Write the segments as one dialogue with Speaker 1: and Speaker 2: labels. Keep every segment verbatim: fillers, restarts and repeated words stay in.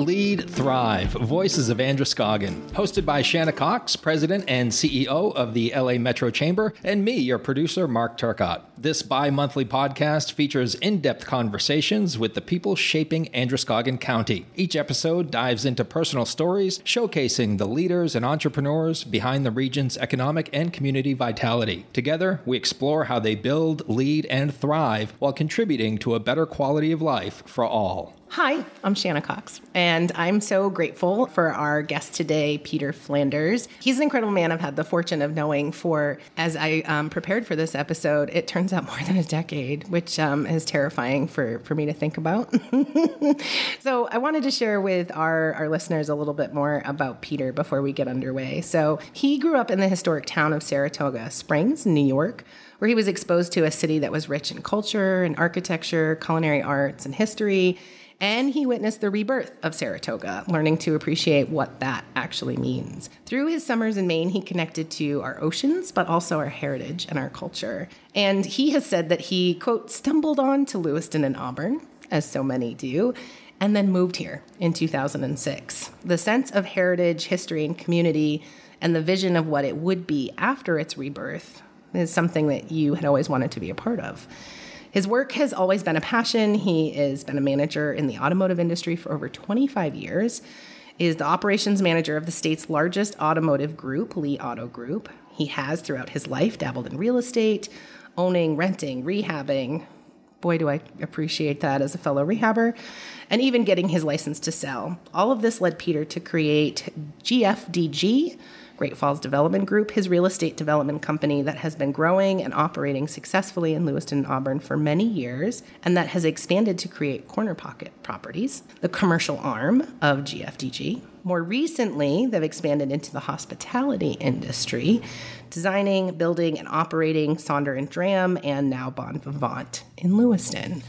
Speaker 1: Lead, Thrive, Voices of Androscoggin, hosted by Shanna Cox, President and C E O of the L A Metro Chamber, and me, your producer, Mark Turcott. This bi-monthly podcast features in-depth conversations with the people shaping Androscoggin County. Each episode dives into personal stories, showcasing the leaders and entrepreneurs behind the region's economic and community vitality. Together, we explore how they build, lead, and thrive while contributing to a better quality of life for all.
Speaker 2: Hi, I'm Shanna Cox, and I'm so grateful for our guest today, Peter Flanders. He's an incredible man I've had the fortune of knowing for, as I um, prepared for this episode, it turns out more than a decade, which um, is terrifying for, for me to think about. So I wanted to share with our, our listeners a little bit more about Peter before we get underway. So he grew up in the historic town of Saratoga Springs, New York, where he was exposed to a city that was rich in culture and architecture, culinary arts, and history. And he witnessed the rebirth of Saratoga, learning to appreciate what that actually means. Through his summers in Maine, he connected to our oceans, but also our heritage and our culture. And he has said that he, quote, stumbled on to Lewiston and Auburn, as so many do, and then moved here in two thousand six. The sense of heritage, history, and community, and the vision of what it would be after its rebirth is something that you had always wanted to be a part of. His work has always been a passion. He has been a manager in the automotive industry for over twenty-five years, is the operations manager of the state's largest automotive group, Lee Auto Group. He has, throughout his life, dabbled in real estate, owning, renting, rehabbing. Boy, do I appreciate that as a fellow rehabber, and even getting his license to sell. All of this led Peter to create G F D G, Great Falls Development Group, his real estate development company that has been growing and operating successfully in Lewiston and Auburn for many years, and that has expanded to create Corner Pocket Properties, the commercial arm of G F D G. More recently, they've expanded into the hospitality industry, designing, building, and operating Sonder and Dram, and now Bon Vivant in Lewiston.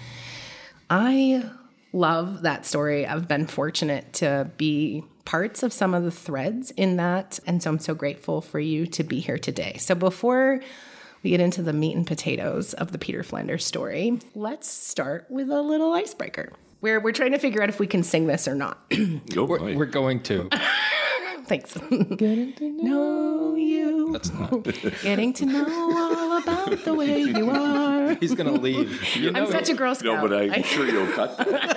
Speaker 2: I love that story. I've been fortunate to be parts of some of the threads in that, and so I'm so grateful for you to be here today. So before we get into the meat and potatoes of the Peter Flanders story, let's start with a little icebreaker. We're, we're trying to figure out if we can sing this or not.
Speaker 1: Go we're, we're going to.
Speaker 2: Thanks. Getting to know you.
Speaker 1: That's not.
Speaker 2: Getting to know all about the way you are.
Speaker 1: He's going to leave. You know,
Speaker 2: I'm such a Girl Scout.
Speaker 3: No, but I'm I, sure you'll cut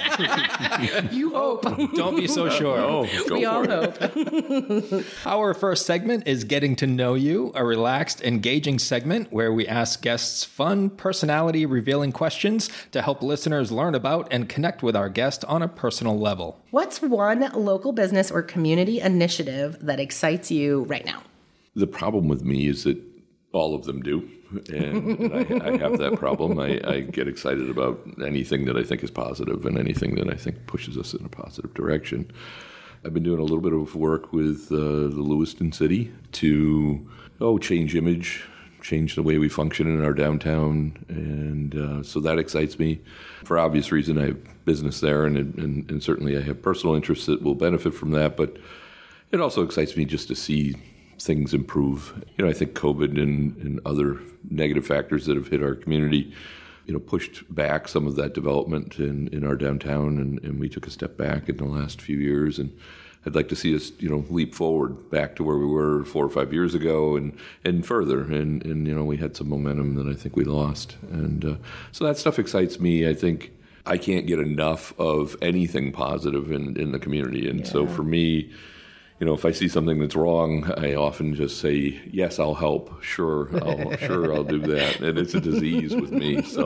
Speaker 3: that.
Speaker 2: You hope.
Speaker 1: Don't be so sure.
Speaker 3: No, go
Speaker 2: we
Speaker 3: for
Speaker 2: all
Speaker 3: it.
Speaker 2: hope.
Speaker 1: Our first segment is Getting to Know You, a relaxed, engaging segment where we ask guests fun, personality-revealing questions to help listeners learn about and connect with our guest on a personal level.
Speaker 2: What's one local business or community initiative that excites you right now?
Speaker 3: The problem with me is that all of them do, and, and I, I have that problem. I, I get excited about anything that I think is positive and anything that I think pushes us in a positive direction. I've been doing a little bit of work with uh, the Lewiston City to, oh, change image, change the way we function in our downtown, and uh, so that excites me. For obvious reason, I have business there, and, and, and certainly I have personal interests that will benefit from that, but it also excites me just to see things improve. You know, I think COVID and, and other negative factors that have hit our community, you know, pushed back some of that development in, in our downtown, and, and we took a step back in the last few years. And I'd like to see us, you know, leap forward back to where we were four or five years ago and, and further. And, and, you know, we had some momentum that I think we lost. And uh, so that stuff excites me. I think I can't get enough of anything positive in, in the community. And yeah. So for me, you know, if I see something that's wrong, I often just say, yes, I'll help. Sure, I'll, sure, I'll do that. And it's a disease with me. So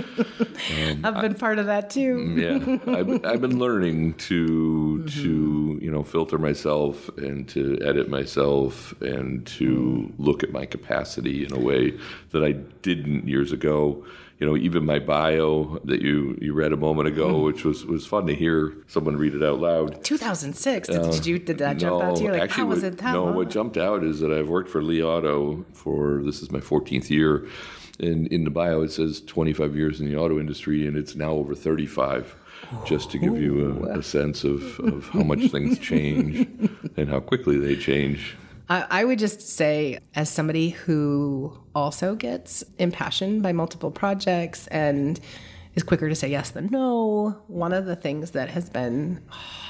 Speaker 3: um,
Speaker 2: I've been I, part of that too.
Speaker 3: Yeah, I've, I've been learning to mm-hmm. to you know filter myself and to edit myself and to mm. look at my capacity in a way that I didn't years ago. You know, even my bio that you, you read a moment ago, mm. which was, was fun to hear someone read it out loud.
Speaker 2: two thousand six. Did, uh, did you did that jump
Speaker 3: no,
Speaker 2: out to you? Like,
Speaker 3: actually,
Speaker 2: how was
Speaker 3: what,
Speaker 2: it that
Speaker 3: No,
Speaker 2: long?
Speaker 3: What jumped out is that I've worked for Lee Auto for, this is my fourteenth year. And in the bio, it says twenty-five years in the auto industry, and it's now over thirty-five. Just to give you a, a sense of, of how much things change and how quickly they change.
Speaker 2: I would just say, as somebody who also gets impassioned by multiple projects and is quicker to say yes than no, one of the things that has been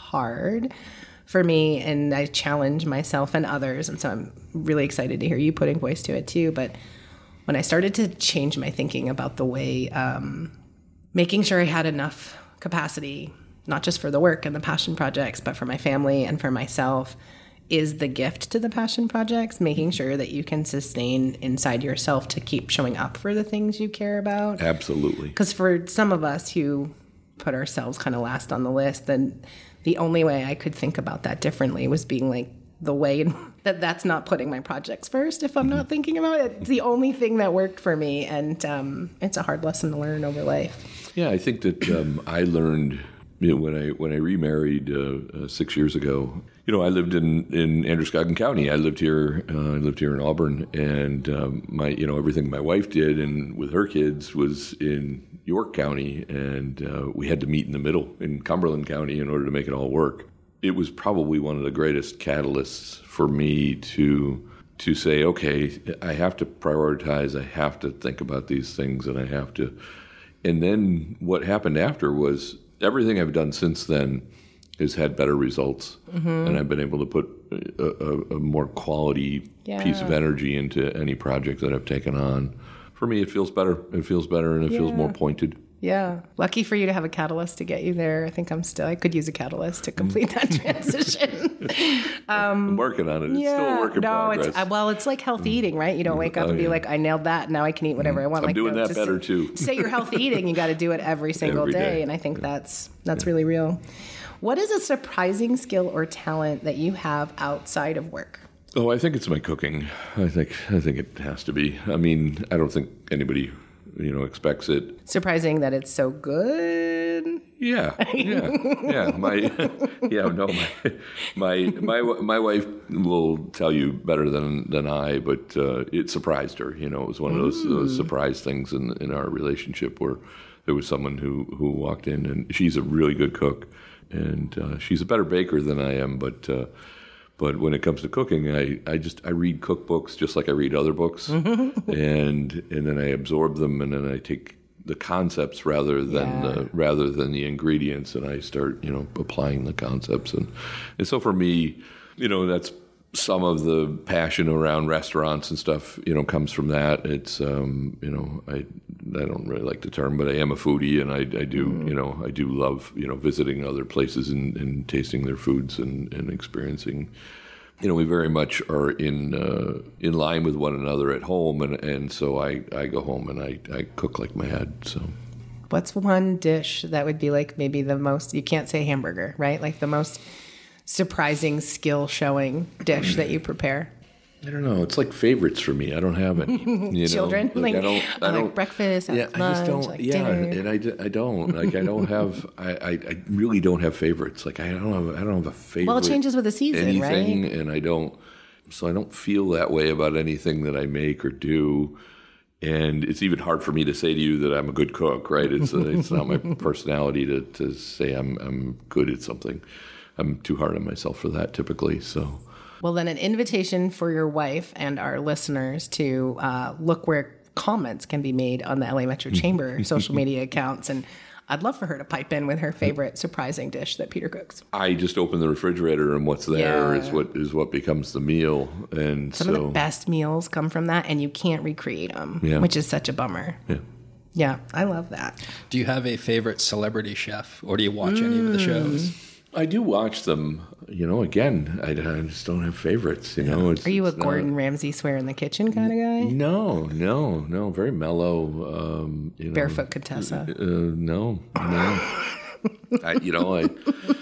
Speaker 2: hard for me, and I challenge myself and others. And so I'm really excited to hear you putting voice to it too. But when I started to change my thinking about the way, um, making sure I had enough capacity, not just for the work and the passion projects, but for my family and for myself, is the gift to the passion projects, making sure that you can sustain inside yourself to keep showing up for the things you care about.
Speaker 3: Absolutely.
Speaker 2: Because for some of us who put ourselves kind of last on the list, then the only way I could think about that differently was being like, the way that that's not putting my projects first if I'm not thinking about it. It's the only thing that worked for me, and um, it's a hard lesson to learn over life.
Speaker 3: Yeah, I think that um, I learned, you know, when I when I remarried uh, uh, six years ago. You know, I lived in, in Androscoggin County. I lived here. Uh, I lived here in Auburn, and um, my you know everything my wife did and with her kids was in York County, and uh, we had to meet in the middle in Cumberland County in order to make it all work. It was probably one of the greatest catalysts for me to to say, okay, I have to prioritize. I have to think about these things, and I have to. And then what happened after was everything I've done since then has had better results, mm-hmm. and I've been able to put a, a, a more quality yeah. piece of energy into any project that I've taken on. For me, it feels better. It feels better, and it yeah. feels more pointed.
Speaker 2: Yeah. Lucky for you to have a catalyst to get you there. I think I'm still, I could use a catalyst to complete that transition.
Speaker 3: um, I'm working on it. It's yeah, still a work in
Speaker 2: no,
Speaker 3: progress.
Speaker 2: It's, uh, well, it's like healthy eating, right? You don't wake up oh, and be yeah. like, I nailed that. Now I can eat whatever I want.
Speaker 3: I'm
Speaker 2: like,
Speaker 3: doing
Speaker 2: no,
Speaker 3: that better
Speaker 2: say,
Speaker 3: too.
Speaker 2: To say you're healthy eating, you got to do it every single
Speaker 3: every
Speaker 2: day.
Speaker 3: day.
Speaker 2: And I think
Speaker 3: yeah.
Speaker 2: that's, that's
Speaker 3: yeah.
Speaker 2: really real. What is a surprising skill or talent that you have outside of work?
Speaker 3: Oh, I think it's my cooking. I think, I think it has to be. I mean, I don't think anybody you know, expects it.
Speaker 2: Surprising that it's so good.
Speaker 3: Yeah, yeah, yeah. My, yeah, no, my, my, my, my wife will tell you better than than I, but uh, it surprised her. You know, it was one of those, mm. those surprise things in in our relationship where there was someone who who walked in, and she's a really good cook, and uh, she's a better baker than I am, but. Uh, But when it comes to cooking, I, I just I read cookbooks just like I read other books, and and then I absorb them, and then I take the concepts rather than yeah. the rather than the ingredients, and I start you know applying the concepts, and and so for me, you know that's some of the passion around restaurants and stuff. You know comes from that. It's um, you know I I don't really like the term, but I am a foodie, and I, I do mm. you know I do love you know visiting other places and, and tasting their foods and, and experiencing. You know, we very much are in uh, in line with one another at home, and, and so I, I go home and I, I cook like mad. So,
Speaker 2: what's one dish that would be like maybe the most? You can't say hamburger, right? Like the most surprising skill showing dish that you prepare.
Speaker 3: I don't know. It's like favorites for me. I don't have any. You
Speaker 2: Children,
Speaker 3: know? like,
Speaker 2: like,
Speaker 3: I don't, I don't,
Speaker 2: like breakfast,
Speaker 3: yeah,
Speaker 2: lunch,
Speaker 3: I just don't.
Speaker 2: like
Speaker 3: yeah,
Speaker 2: dinner.
Speaker 3: and I, I don't like. I don't have. I, I, I really don't have favorites. Like I don't have. I don't have a favorite.
Speaker 2: Well, it changes with the season,
Speaker 3: anything,
Speaker 2: right?
Speaker 3: And I don't. So I don't feel that way about anything that I make or do. And it's even hard for me to say to you that I'm a good cook, right? It's uh, it's not my personality to, to say I'm I'm good at something. I'm too hard on myself for that typically. So.
Speaker 2: Well, then an invitation for your wife and our listeners to uh, look where comments can be made on the L A Metro Chamber social media accounts. And I'd love for her to pipe in with her favorite surprising dish that Peter cooks.
Speaker 3: I just open the refrigerator, and what's there
Speaker 2: yeah.
Speaker 3: is what is what becomes the meal. And
Speaker 2: some
Speaker 3: so,
Speaker 2: of the best meals come from that, and you can't recreate them,
Speaker 3: yeah.
Speaker 2: which is such a bummer.
Speaker 3: Yeah.
Speaker 2: Yeah, I love that.
Speaker 1: Do you have a favorite celebrity chef, or do you watch mm. any of the shows?
Speaker 3: I do watch them. You know, again, I, I just don't have favorites. You know, it's,
Speaker 2: are you
Speaker 3: it's
Speaker 2: a Gordon
Speaker 3: not,
Speaker 2: Ramsay swear in the kitchen kind of guy?
Speaker 3: No, no, no. Very mellow. Um, you know,
Speaker 2: Barefoot Contessa.
Speaker 3: Uh, no, no. I, you know, I,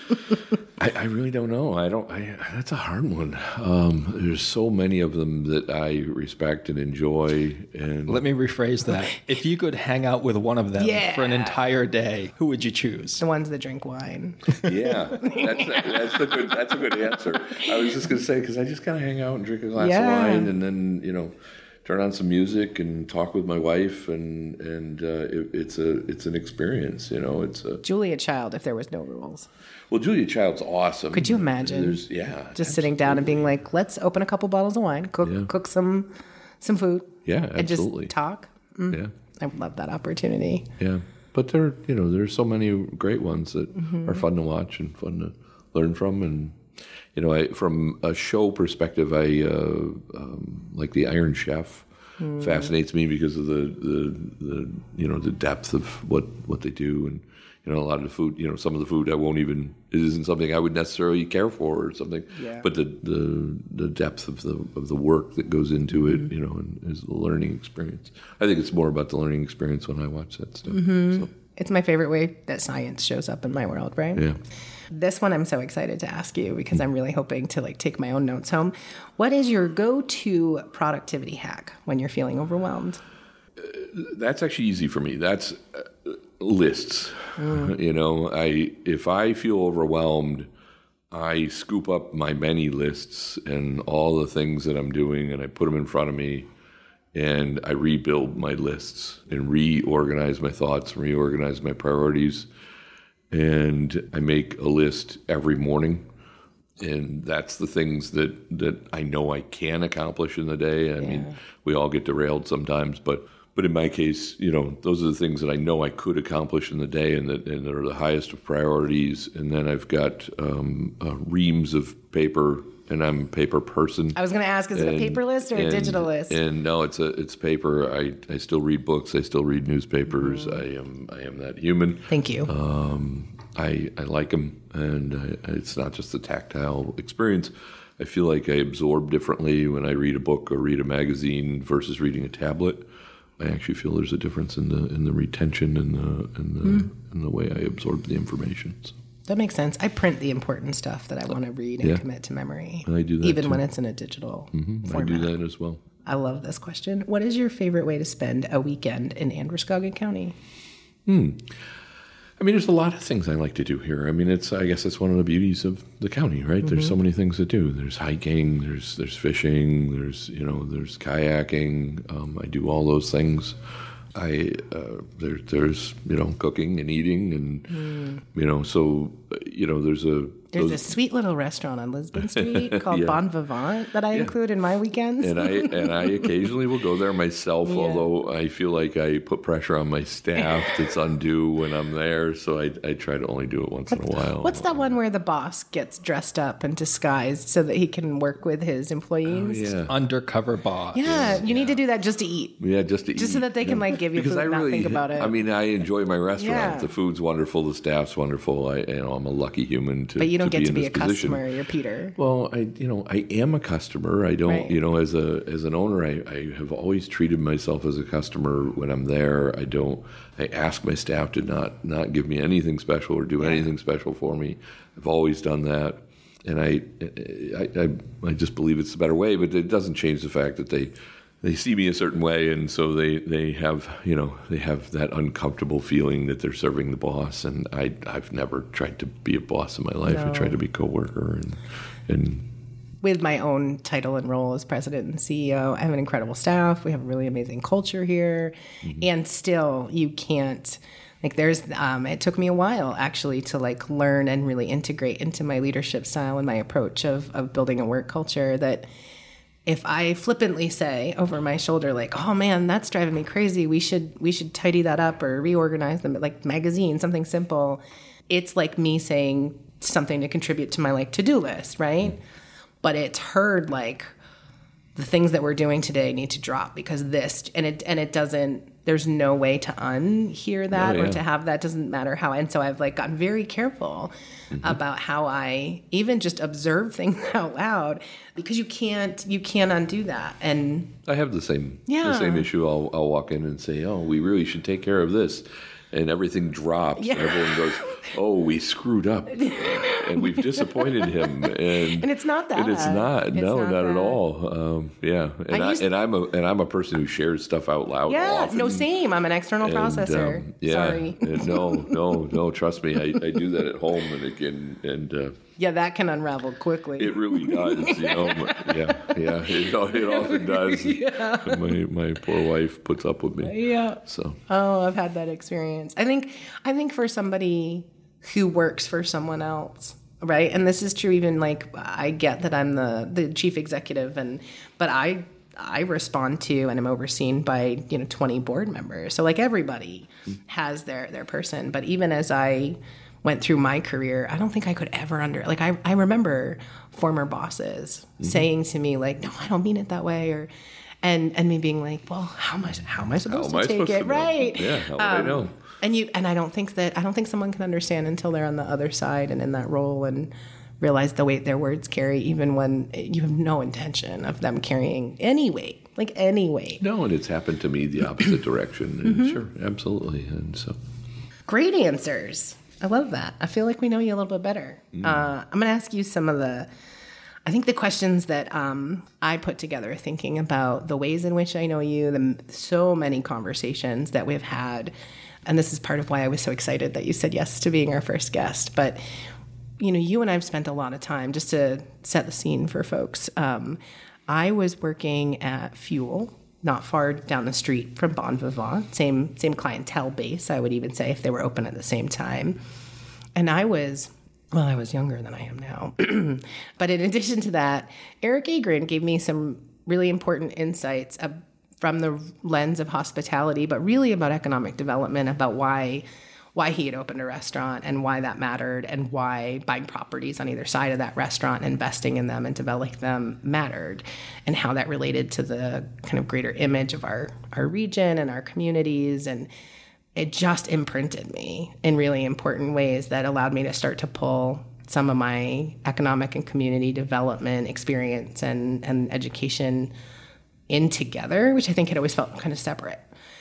Speaker 3: I, I really don't know. I don't. I, that's a hard one. Um, there's so many of them that I respect and enjoy. And
Speaker 1: let me rephrase that. If you could hang out with one of them
Speaker 2: yeah.
Speaker 1: for an entire day, who would you choose?
Speaker 2: The ones that drink wine.
Speaker 3: Yeah, that's that's a good that's a good answer. I was just gonna say because I just kind of hang out and drink a glass
Speaker 2: yeah.
Speaker 3: of wine, and then you know. turn on some music and talk with my wife, and and uh, it, it's a it's an experience, you know. It's a
Speaker 2: Julia Child. If there was no rules,
Speaker 3: well, Julia Child's awesome.
Speaker 2: Could you imagine?
Speaker 3: There's, yeah,
Speaker 2: just
Speaker 3: absolutely.
Speaker 2: sitting down and being like, "Let's open a couple bottles of wine, cook
Speaker 3: yeah.
Speaker 2: cook some some food,
Speaker 3: yeah,
Speaker 2: and
Speaker 3: absolutely.
Speaker 2: just talk." Mm.
Speaker 3: Yeah,
Speaker 2: I would love that opportunity.
Speaker 3: Yeah, but there, you know, there's so many great ones that mm-hmm. are fun to watch and fun to learn from. And you know, I, from a show perspective, I uh, um, like the Iron Chef. Mm. Fascinates me because of the, the the you know the depth of what, what they do, and you know a lot of the food. You know, some of the food I won't even it isn't something I would necessarily care for or something.
Speaker 2: Yeah.
Speaker 3: But the, the the depth of the of the work that goes into it, mm. you know, and is a learning experience. I think it's more about the learning experience when I watch that stuff.
Speaker 2: Mm-hmm.
Speaker 3: So.
Speaker 2: It's my favorite way that science shows up in my world, right?
Speaker 3: Yeah.
Speaker 2: This one I'm so excited to ask you because I'm really hoping to like take my own notes home. What is your go-to productivity hack when you're feeling overwhelmed?
Speaker 3: Uh, that's actually easy for me. That's uh, lists. Mm. You know, I if I feel overwhelmed, I scoop up my many lists and all the things that I'm doing, and I put them in front of me, and I rebuild my lists and reorganize my thoughts, reorganize my priorities. And I make a list every morning, and that's the things that, that I know I can accomplish in the day. I yeah. mean, we all get derailed sometimes, but but in my case, you know, those are the things that I know I could accomplish in the day, and that and that are the highest of priorities. And then I've got um, uh, reams of paper, and I'm a paper person.
Speaker 2: I was going to ask, is and, it a paper list or
Speaker 3: and,
Speaker 2: a digital list?
Speaker 3: And no, it's a it's paper. I, I still read books. I still read newspapers. Mm. I am I am that human.
Speaker 2: Thank you.
Speaker 3: Um, I I like them, and I, it's not just a tactile experience. I feel like I absorb differently when I read a book or read a magazine versus reading a tablet. I actually feel there's a difference in the in the retention and the and the, mm. and the way I absorb the information. So.
Speaker 2: That makes sense. I print the important stuff that I want to read and yeah. commit to memory.
Speaker 3: I do that
Speaker 2: even
Speaker 3: too.
Speaker 2: when it's in a digital
Speaker 3: mm-hmm.
Speaker 2: format.
Speaker 3: I do that as well.
Speaker 2: I love this question. What is your favorite way to spend a weekend in Androscoggin County?
Speaker 3: Hmm. I mean, there's a lot of things I like to do here. I mean, it's I guess it's one of the beauties of the county, right? Mm-hmm. There's so many things to do. There's hiking, there's there's fishing, there's you know there's kayaking. Um, I do all those things. I uh, there, there's you know cooking and eating and mm. you know so you know there's a
Speaker 2: there's
Speaker 3: those,
Speaker 2: a sweet little restaurant on Lisbon Street called
Speaker 3: yeah.
Speaker 2: Bon Vivant that I yeah. include in my weekends.
Speaker 3: and I and I occasionally will go there myself, yeah. although I feel like I put pressure on my staff that's undue when I'm there. So I I try to only do it once
Speaker 2: what's,
Speaker 3: in a while.
Speaker 2: What's that one where the boss gets dressed up and disguised so that he can work with his employees?
Speaker 3: Oh, yeah.
Speaker 1: Undercover boss.
Speaker 2: Yeah, you yeah. need to do that just to eat.
Speaker 3: Yeah, just to
Speaker 2: just
Speaker 3: eat.
Speaker 2: so that they
Speaker 3: yeah.
Speaker 2: can like give you
Speaker 3: because
Speaker 2: food
Speaker 3: I
Speaker 2: and
Speaker 3: really,
Speaker 2: not think about it.
Speaker 3: I mean, I enjoy my restaurant.
Speaker 2: Yeah.
Speaker 3: The food's wonderful. The staff's wonderful. I, you know, I'm a lucky human to.
Speaker 2: But you don't
Speaker 3: to
Speaker 2: get
Speaker 3: be
Speaker 2: to
Speaker 3: in
Speaker 2: be
Speaker 3: this
Speaker 2: a
Speaker 3: position.
Speaker 2: customer. You're Peter.
Speaker 3: Well, I, you know, I am a customer. I don't,
Speaker 2: right.
Speaker 3: you know, as a as an owner, I, I have always treated myself as a customer when I'm there. I don't. I ask my staff to not not give me anything special or do yeah. anything special for me. I've always done that, and I, I, I, I just believe it's the better way. But it doesn't change the fact that they. They see me a certain way, and so they, they have you know they have that uncomfortable feeling that they're serving the boss. And I I've never tried to be a boss in my life.
Speaker 2: No.
Speaker 3: I tried to be a coworker, and and
Speaker 2: with my own title and role as president and C E O, I have an incredible staff. We have a really amazing culture here, mm-hmm. and still you can't. Like there's, um, it took me a while actually to like learn and really integrate into my leadership style and my approach of of building a work culture that. If I flippantly say over my shoulder, like, "Oh man, that's driving me crazy. We should we should tidy that up or reorganize them," like magazine, something simple. It's like me saying something to contribute to my like to-do list, right? But it's heard like the things that we're doing today need to drop because this and it and it doesn't. There's no way to unhear that oh, yeah. or to have that. Doesn't matter how. And so I've like gotten very careful mm-hmm. about how I even just observe things out loud because you can't you can't undo that. And
Speaker 3: I have the same
Speaker 2: yeah.
Speaker 3: the same issue. I'll I'll walk in and say, "Oh, we really should take care of this," and everything drops.
Speaker 2: Yeah.
Speaker 3: And everyone goes, "Oh, we screwed up, and we've disappointed him." And,
Speaker 2: and it's not that.
Speaker 3: And it's not. It's no,
Speaker 2: not,
Speaker 3: not
Speaker 2: at
Speaker 3: all. Um, yeah, and I, I and I'm a and I'm a person who shares stuff out loud.
Speaker 2: Yeah,
Speaker 3: often.
Speaker 2: no, same. I'm an external
Speaker 3: and,
Speaker 2: processor.
Speaker 3: Um, yeah,
Speaker 2: Sorry.
Speaker 3: and no, no, no. Trust me, I, I do that at home, and again, and. Uh,
Speaker 2: Yeah, that can unravel quickly.
Speaker 3: It really does, you know. yeah, yeah, it, it often does.
Speaker 2: Yeah.
Speaker 3: My my poor wife puts up with me.
Speaker 2: Yeah.
Speaker 3: So.
Speaker 2: Oh, I've had that experience. I think I think for somebody who works for someone else, right? And this is true. Even like I get that I'm the the chief executive, and but I. I respond to and am overseen by, you know, twenty board members. So like everybody has their, their person. But even as I went through my career, I don't think I could ever under, like, I, I remember former bosses mm-hmm. saying to me, like, no, I don't mean it that way. Or, and, and me being like, well, how much, how am I supposed
Speaker 3: how
Speaker 2: to take it? Right.
Speaker 3: Yeah. How would um, I know?
Speaker 2: And you, and I don't think that, I don't think someone can understand until they're on the other side and in that role and realize the weight their words carry, even when you have no intention of them carrying any weight, like any weight.
Speaker 3: No, and it's happened to me the opposite direction. And mm-hmm. Sure, absolutely. And so.
Speaker 2: Great answers. I love that. I feel like we know you a little bit better. Mm. Uh, I'm going to ask you some of the, I think the questions that um, I put together thinking about the ways in which I know you, the so many conversations that we've had. And this is part of why I was so excited that you said yes to being our first guest. But, you know, you and I have spent a lot of time, just to set the scene for folks. Um, I was working at Fuel, not far down the street from Bon Vivant, same same clientele base, I would even say, if they were open at the same time. And I was, well, I was younger than I am now. But in addition to that, Eric Agron gave me some really important insights of, from the lens of hospitality, but really about economic development, about why why he had opened a restaurant and why that mattered, and why buying properties on either side of that restaurant, investing in them and developing them mattered, and how that related to the kind of greater image of our, our region and our communities. And it just imprinted me in really important ways that allowed me to start to pull some of my economic and community development experience and, and education in together, which I think had always felt kind of separate.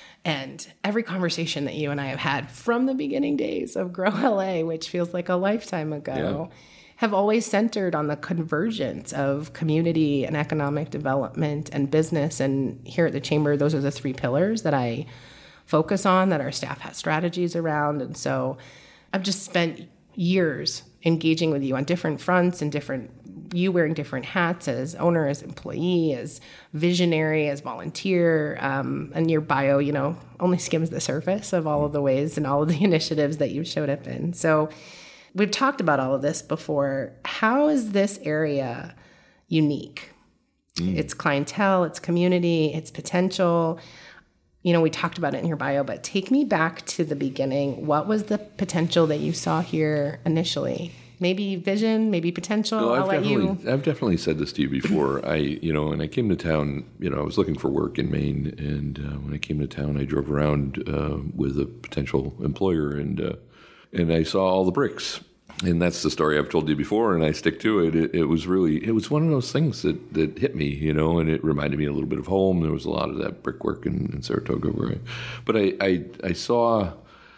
Speaker 2: And every conversation that you and I have had from the beginning days of Grow L A, which feels like a lifetime ago, yeah. have always centered on the convergence of community and economic development and business. And here at the Chamber, those are the three pillars that I focus on, that our staff has strategies around. And so I've just spent years engaging with you on different fronts and different, you wearing different hats as owner, as employee, as visionary, as volunteer. Um, and your bio, you know, only skims the surface of all of the ways and all of the initiatives that you've showed up in. So we've talked about all of this before. How is this area unique? Mm. Its clientele, its community, its potential. You know, we talked about it in your bio, but take me back to the beginning. What was the potential that you saw here initially? Maybe vision, maybe potential.
Speaker 3: No, I've
Speaker 2: I'll let
Speaker 3: definitely,
Speaker 2: you.
Speaker 3: I've definitely said this to you before. I, you know, when I came to town, you know, I was looking for work in Maine, and uh, when I came to town, I drove around uh, with a potential employer, and uh, and I saw all the bricks. And that's the story I've told you before, and I stick to it. It, it was really, it was one of those things that, that hit me, you know, and it reminded me a little bit of home. There was a lot of that brickwork in, in Saratoga, where I, but I, I, I saw,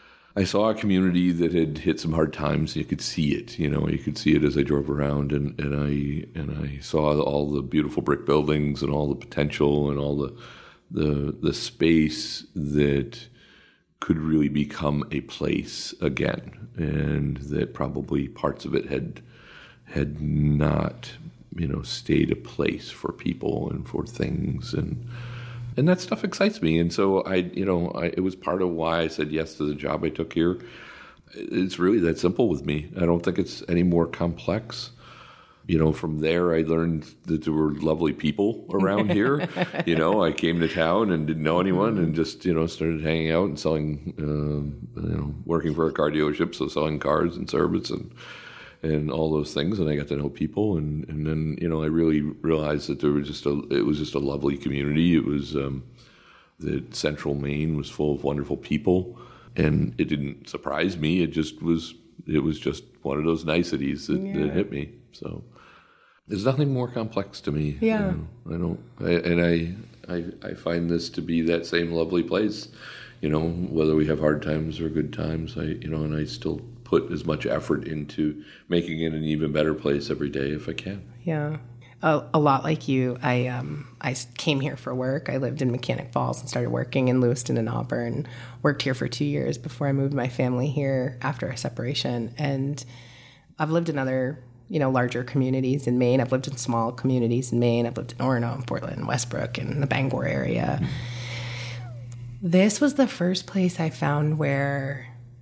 Speaker 3: I saw a community that had hit some hard times. You could see it, you know, you could see it as I drove around, and, and I, and I saw all the beautiful brick buildings and all the potential and all the, the, the space that could really become a place again, and that probably parts of it had had not, you know, stayed a place for people and for things, and and that stuff excites me. And so I, you know, I, it was part of why I said yes to the job I took here. It's really that simple with me. I don't think it's any more complex. You know, from there, I learned that there were lovely people around here. You know, I came to town and didn't know anyone, and just, you know, started hanging out and selling, uh, you know, working for a car dealership, so selling cars and service and and all those things. And I got to know people, and, and then, you know, I really realized that there was just a, it was just a lovely community. It was, um, that Central Maine was full of wonderful people, and it didn't surprise me. It just was, it was just one of those niceties that, yeah. that hit me. So. There's nothing more complex to me.
Speaker 2: Yeah.
Speaker 3: You know, I don't, I, and I, I, I find this to be that same lovely place. You know, whether we have hard times or good times, I, you know, and I still put as much effort into making it an even better place every day if I can.
Speaker 2: Yeah, a, a lot like you. I, um, I came here for work. I lived in Mechanic Falls and started working in Lewiston and Auburn. Worked here for two years before I moved my family here after our separation, and I've lived in other, you know, larger communities in Maine. I've lived in small communities in Maine. I've lived in Orono and Portland and Westbrook and the Bangor area. Mm-hmm. This was the first place I found where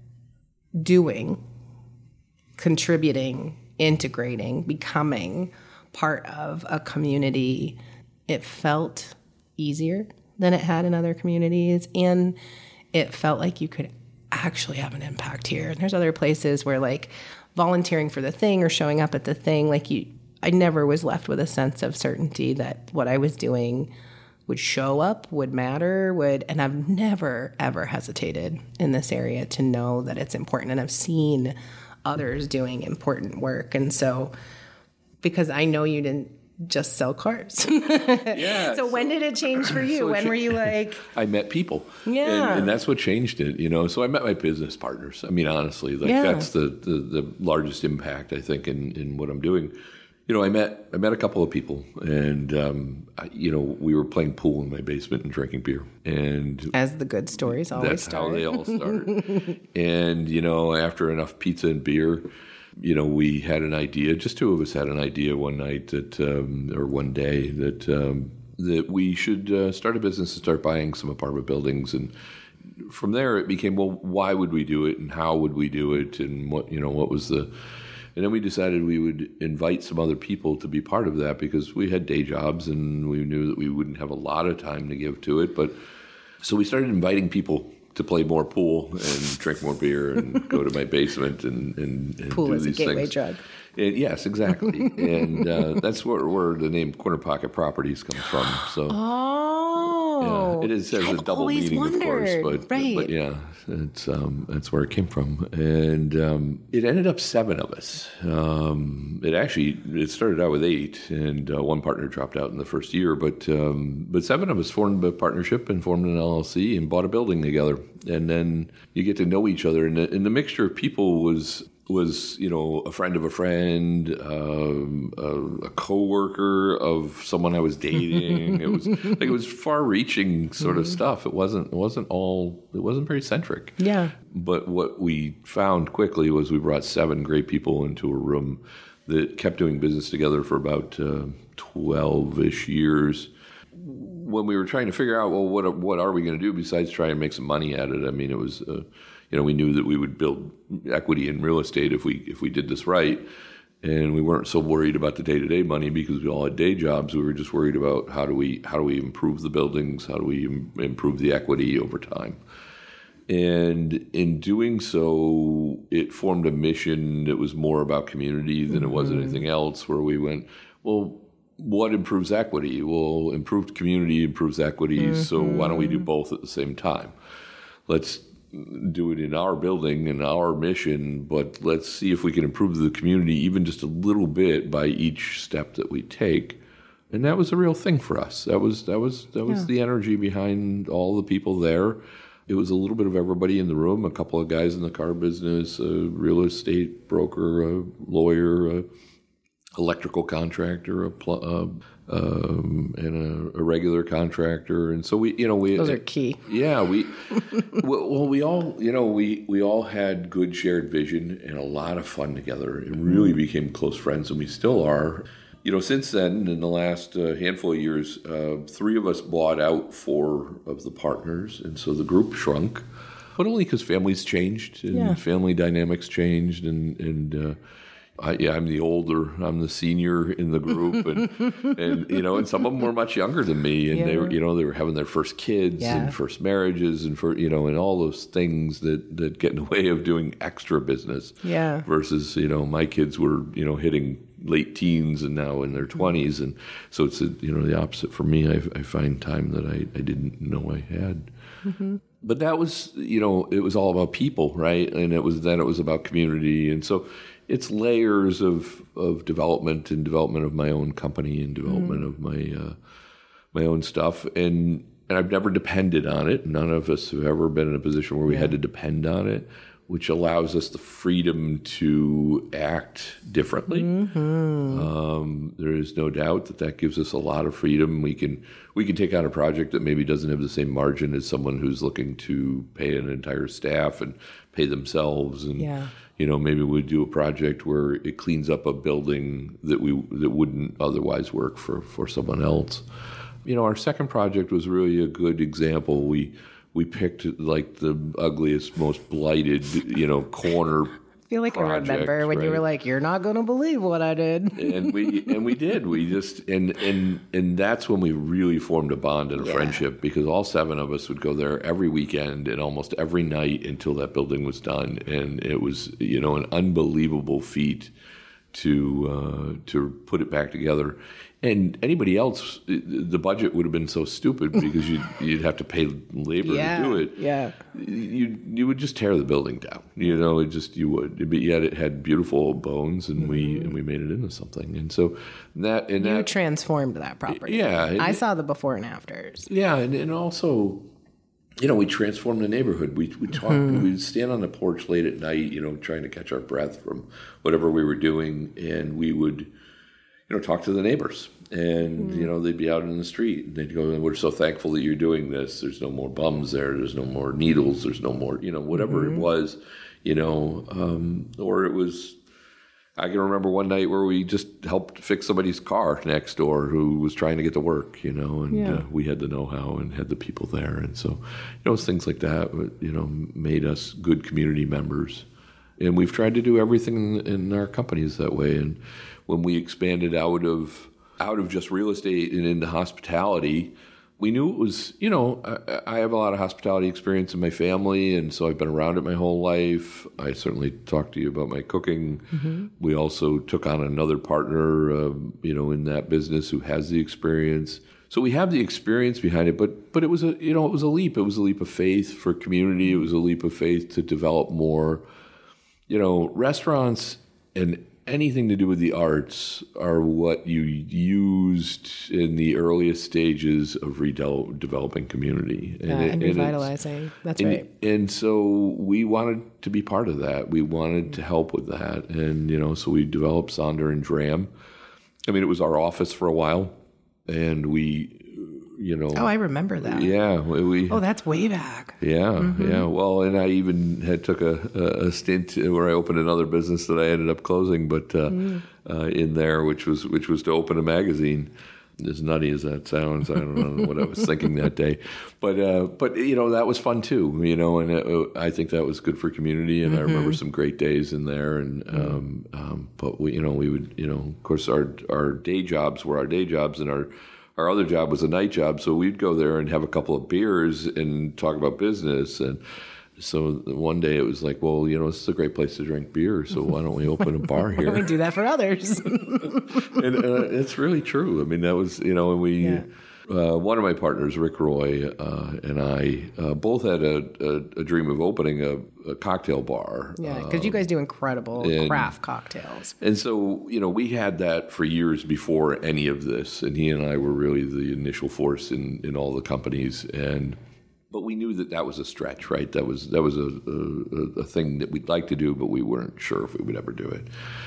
Speaker 2: doing, contributing, integrating, becoming part of a community, it felt easier than it had in other communities. And it felt like you could actually have an impact here. And there's other places where like volunteering for the thing or showing up at the thing, like you, I never was left with a sense of certainty that what I was doing would show up, would matter, would, and I've never, ever hesitated in this area to know that it's important. And I've seen others doing important work. And so, because I know you didn't just sell cars.
Speaker 3: Yeah.
Speaker 2: So, so when did it change for you? So when cha- were you like...
Speaker 3: I met people.
Speaker 2: Yeah.
Speaker 3: And, and that's what changed it, you know. So I met my business partners. I mean, honestly, like yeah. that's the, the, the largest impact, I think, in, in what I'm doing. You know, I met I met a couple of people, and um, I, you know, we were playing pool in my basement and drinking beer, and
Speaker 2: as the good stories always
Speaker 3: that's
Speaker 2: start.
Speaker 3: how they all start. And you know, after enough pizza and beer, you know, we had an idea. Just two of us had an idea one night that, um, or one day that um, that we should uh, start a business and start buying some apartment buildings. And from there, it became, well, why would we do it, and how would we do it, and what you know, what was the And then we decided we would invite some other people to be part of that because we had day jobs and we knew that we wouldn't have a lot of time to give to it. But so we started inviting people to play more pool and drink more beer and go to my basement and, and, and
Speaker 2: pool
Speaker 3: do
Speaker 2: is
Speaker 3: these
Speaker 2: a gateway
Speaker 3: things.
Speaker 2: drug.
Speaker 3: And yes, exactly. And uh, that's where, where the name Corner Pocket Properties comes from. So.
Speaker 2: Oh,
Speaker 3: yeah, it is, has
Speaker 2: I've
Speaker 3: a double
Speaker 2: always
Speaker 3: meaning,
Speaker 2: wondered.
Speaker 3: of course, but
Speaker 2: right.
Speaker 3: but yeah, it's um, that's where it came from, and um, it ended up seven of us. Um, it actually it started out with eight, and uh, one partner dropped out in the first year, but um, but seven of us formed a partnership and formed an L L C and bought a building together, and then you get to know each other, and the, and the mixture of people was. was, you know, a friend of a friend, um, a, a coworker of someone I was dating. It was like it was far-reaching sort of mm-hmm. stuff. It wasn't. It wasn't all. It wasn't very centric.
Speaker 2: Yeah.
Speaker 3: But what we found quickly was we brought seven great people into a room that kept doing business together for about uh, twelve-ish years. When we were trying to figure out, well, what what are we going to do besides try and make some money at it? I mean, it was. Uh, You know, we knew that we would build equity in real estate if we if we did this right, and we weren't so worried about the day to day money because we all had day jobs. We were just worried about how do we how do we improve the buildings, how do we im- improve the equity over time, and in doing so, it formed a mission that was more about community than mm-hmm. it was anything else. Where we went, well, what improves equity? Well, improved community improves equity. Mm-hmm. So why don't we do both at the same time? Let's do it in our building and our mission, but let's see if we can improve the community even just a little bit by each step that we take. And that was a real thing for us. That was that was that was yeah. the energy behind all the people there. It was a little bit of everybody in the room, a couple of guys in the car business, a real estate broker, a lawyer, a electrical contractor, a pl- uh, um, and a, a regular contractor, and so we, you know, we
Speaker 2: those are key.
Speaker 3: Yeah, we well, we all, you know, we we all had good shared vision and a lot of fun together, and really became close friends, and we still are. You know, since then, in the last uh, handful of years, uh, three of us bought out four of the partners, and so the group shrunk, but only because families changed and yeah. family dynamics changed, and and. Uh, I, yeah, I'm the older, I'm the senior in the group, and, and you know, and some of them were much younger than me, and yeah. they were, you know, they were having their first kids yeah. and first marriages, and for you know, and all those things that, that get in the way of doing extra business.
Speaker 2: Yeah.
Speaker 3: Versus, you know, my kids were, you know, hitting late teens and now in their twenties, and so it's a, you know the opposite for me. I, I find time that I, I didn't know I had. Mm-hmm. But that was, you know, it was all about people, right? And it was then it was about community, and so. It's layers of, of development and development of my own company and development mm. of my uh, my own stuff. And and I've never depended on it. None of us have ever been in a position where we yeah. had to depend on it, which allows us the freedom to act differently. Mm-hmm. Um, there is no doubt that that gives us a lot of freedom. We can we can take on a project that maybe doesn't have the same margin as someone who's looking to pay an entire staff and pay themselves and.
Speaker 2: Yeah.
Speaker 3: You know, maybe we do a project where it cleans up a building that we that wouldn't otherwise work for, for someone else. You know, our second project was really a good example. We we picked like the ugliest, most blighted, you know, corner
Speaker 2: I feel like
Speaker 3: project,
Speaker 2: I remember when
Speaker 3: right?
Speaker 2: you were like, "You're not going to believe what I did."
Speaker 3: and we and we did. We just and and and that's when we really formed a bond and a
Speaker 2: Yeah.
Speaker 3: friendship, because all seven of us would go there every weekend and almost every night until that building was done, and it was, you know, an unbelievable feat to uh, to put it back together. And anybody else, the budget would have been so stupid because you'd, you'd have to pay labor
Speaker 2: Yeah,
Speaker 3: to do it.
Speaker 2: yeah.
Speaker 3: You you would just tear the building down. You know, it just you would. But yet it had beautiful old bones, and mm-hmm. we and we made it into something. And so that and
Speaker 2: You
Speaker 3: that
Speaker 2: transformed that property.
Speaker 3: Yeah, and
Speaker 2: I
Speaker 3: it-
Speaker 2: saw the before and afters.
Speaker 3: yeah, and, and also, you know, we transformed the neighborhood. We we talked.
Speaker 2: Mm-hmm.
Speaker 3: We'd stand on the porch late at night, you know, trying to catch our breath from whatever we were doing, and we would, you know, talk to the neighbors. And,
Speaker 2: Mm-hmm.
Speaker 3: you know, they'd be out in the street, and they'd go, "We're so thankful that you're doing this. There's no more bums there. There's no more needles. There's no more," you know, whatever
Speaker 2: Mm-hmm.
Speaker 3: it was, you know, um, or it was. I can remember one night where we just helped fix somebody's car next door who was trying to get to work, you know, and
Speaker 2: Yeah.
Speaker 3: uh, we had the know-how and had the people there. And so, you know, it's things like that, you know, made us good community members. And we've tried to do everything in, in our companies that way. And when we expanded out of out of just real estate and into hospitality, we knew it was, you know, I, I have a lot of hospitality experience in my family, and so I've been around it my whole life. I certainly talked to you about my cooking. Mm-hmm. We also took on another partner, um, you know, in that business who has the experience. So we have the experience behind it, but but it was a, you know, it was a leap. It was a leap of faith for community. It was a leap of faith to develop more. You know, restaurants and anything to do with the arts are what you used in the earliest stages of redeveloping community.
Speaker 2: And, yeah, and, and revitalizing. That's
Speaker 3: and,
Speaker 2: right.
Speaker 3: And so we wanted to be part of that. We wanted to help with that. And, you know, so we developed Sonder and Dram. I mean, it was our office for a while, and we, you know.
Speaker 2: Oh, I remember that.
Speaker 3: Yeah. We,
Speaker 2: oh, that's way back.
Speaker 3: Yeah,
Speaker 2: mm-hmm.
Speaker 3: yeah. Well, and I even had took a, a stint where I opened another business that I ended up closing, but uh, mm. uh, in there, which was which was to open a magazine. As nutty as that sounds, I don't know what I was thinking that day, but uh, but you know, that was fun too. You know, and it, I think that was good for community. And mm-hmm. I remember some great days in there. And um, um, but we, you know, we would, you know, of course, our our day jobs were our day jobs, and our Our other job was a night job, so we'd go there and have a couple of beers and talk about business. And so one day it was like, well, you know, this is a great place to drink beer, so why don't we open a bar here?
Speaker 2: Why don't we do that for others?
Speaker 3: and uh, it's really true. I mean, that was, you know, and we, yeah. uh, one of my partners, Rick Roy, uh, and I uh, both had a, a, a dream of opening a, a cocktail bar.
Speaker 2: Yeah, because um, you guys do incredible and, craft cocktails.
Speaker 3: And so, you know, we had that for years before any of this, and he and I were really the initial force in, in all the companies. And but we knew that that was a stretch, right? That was that was a, a, a thing that we'd like to do, but we weren't sure if we would ever do it.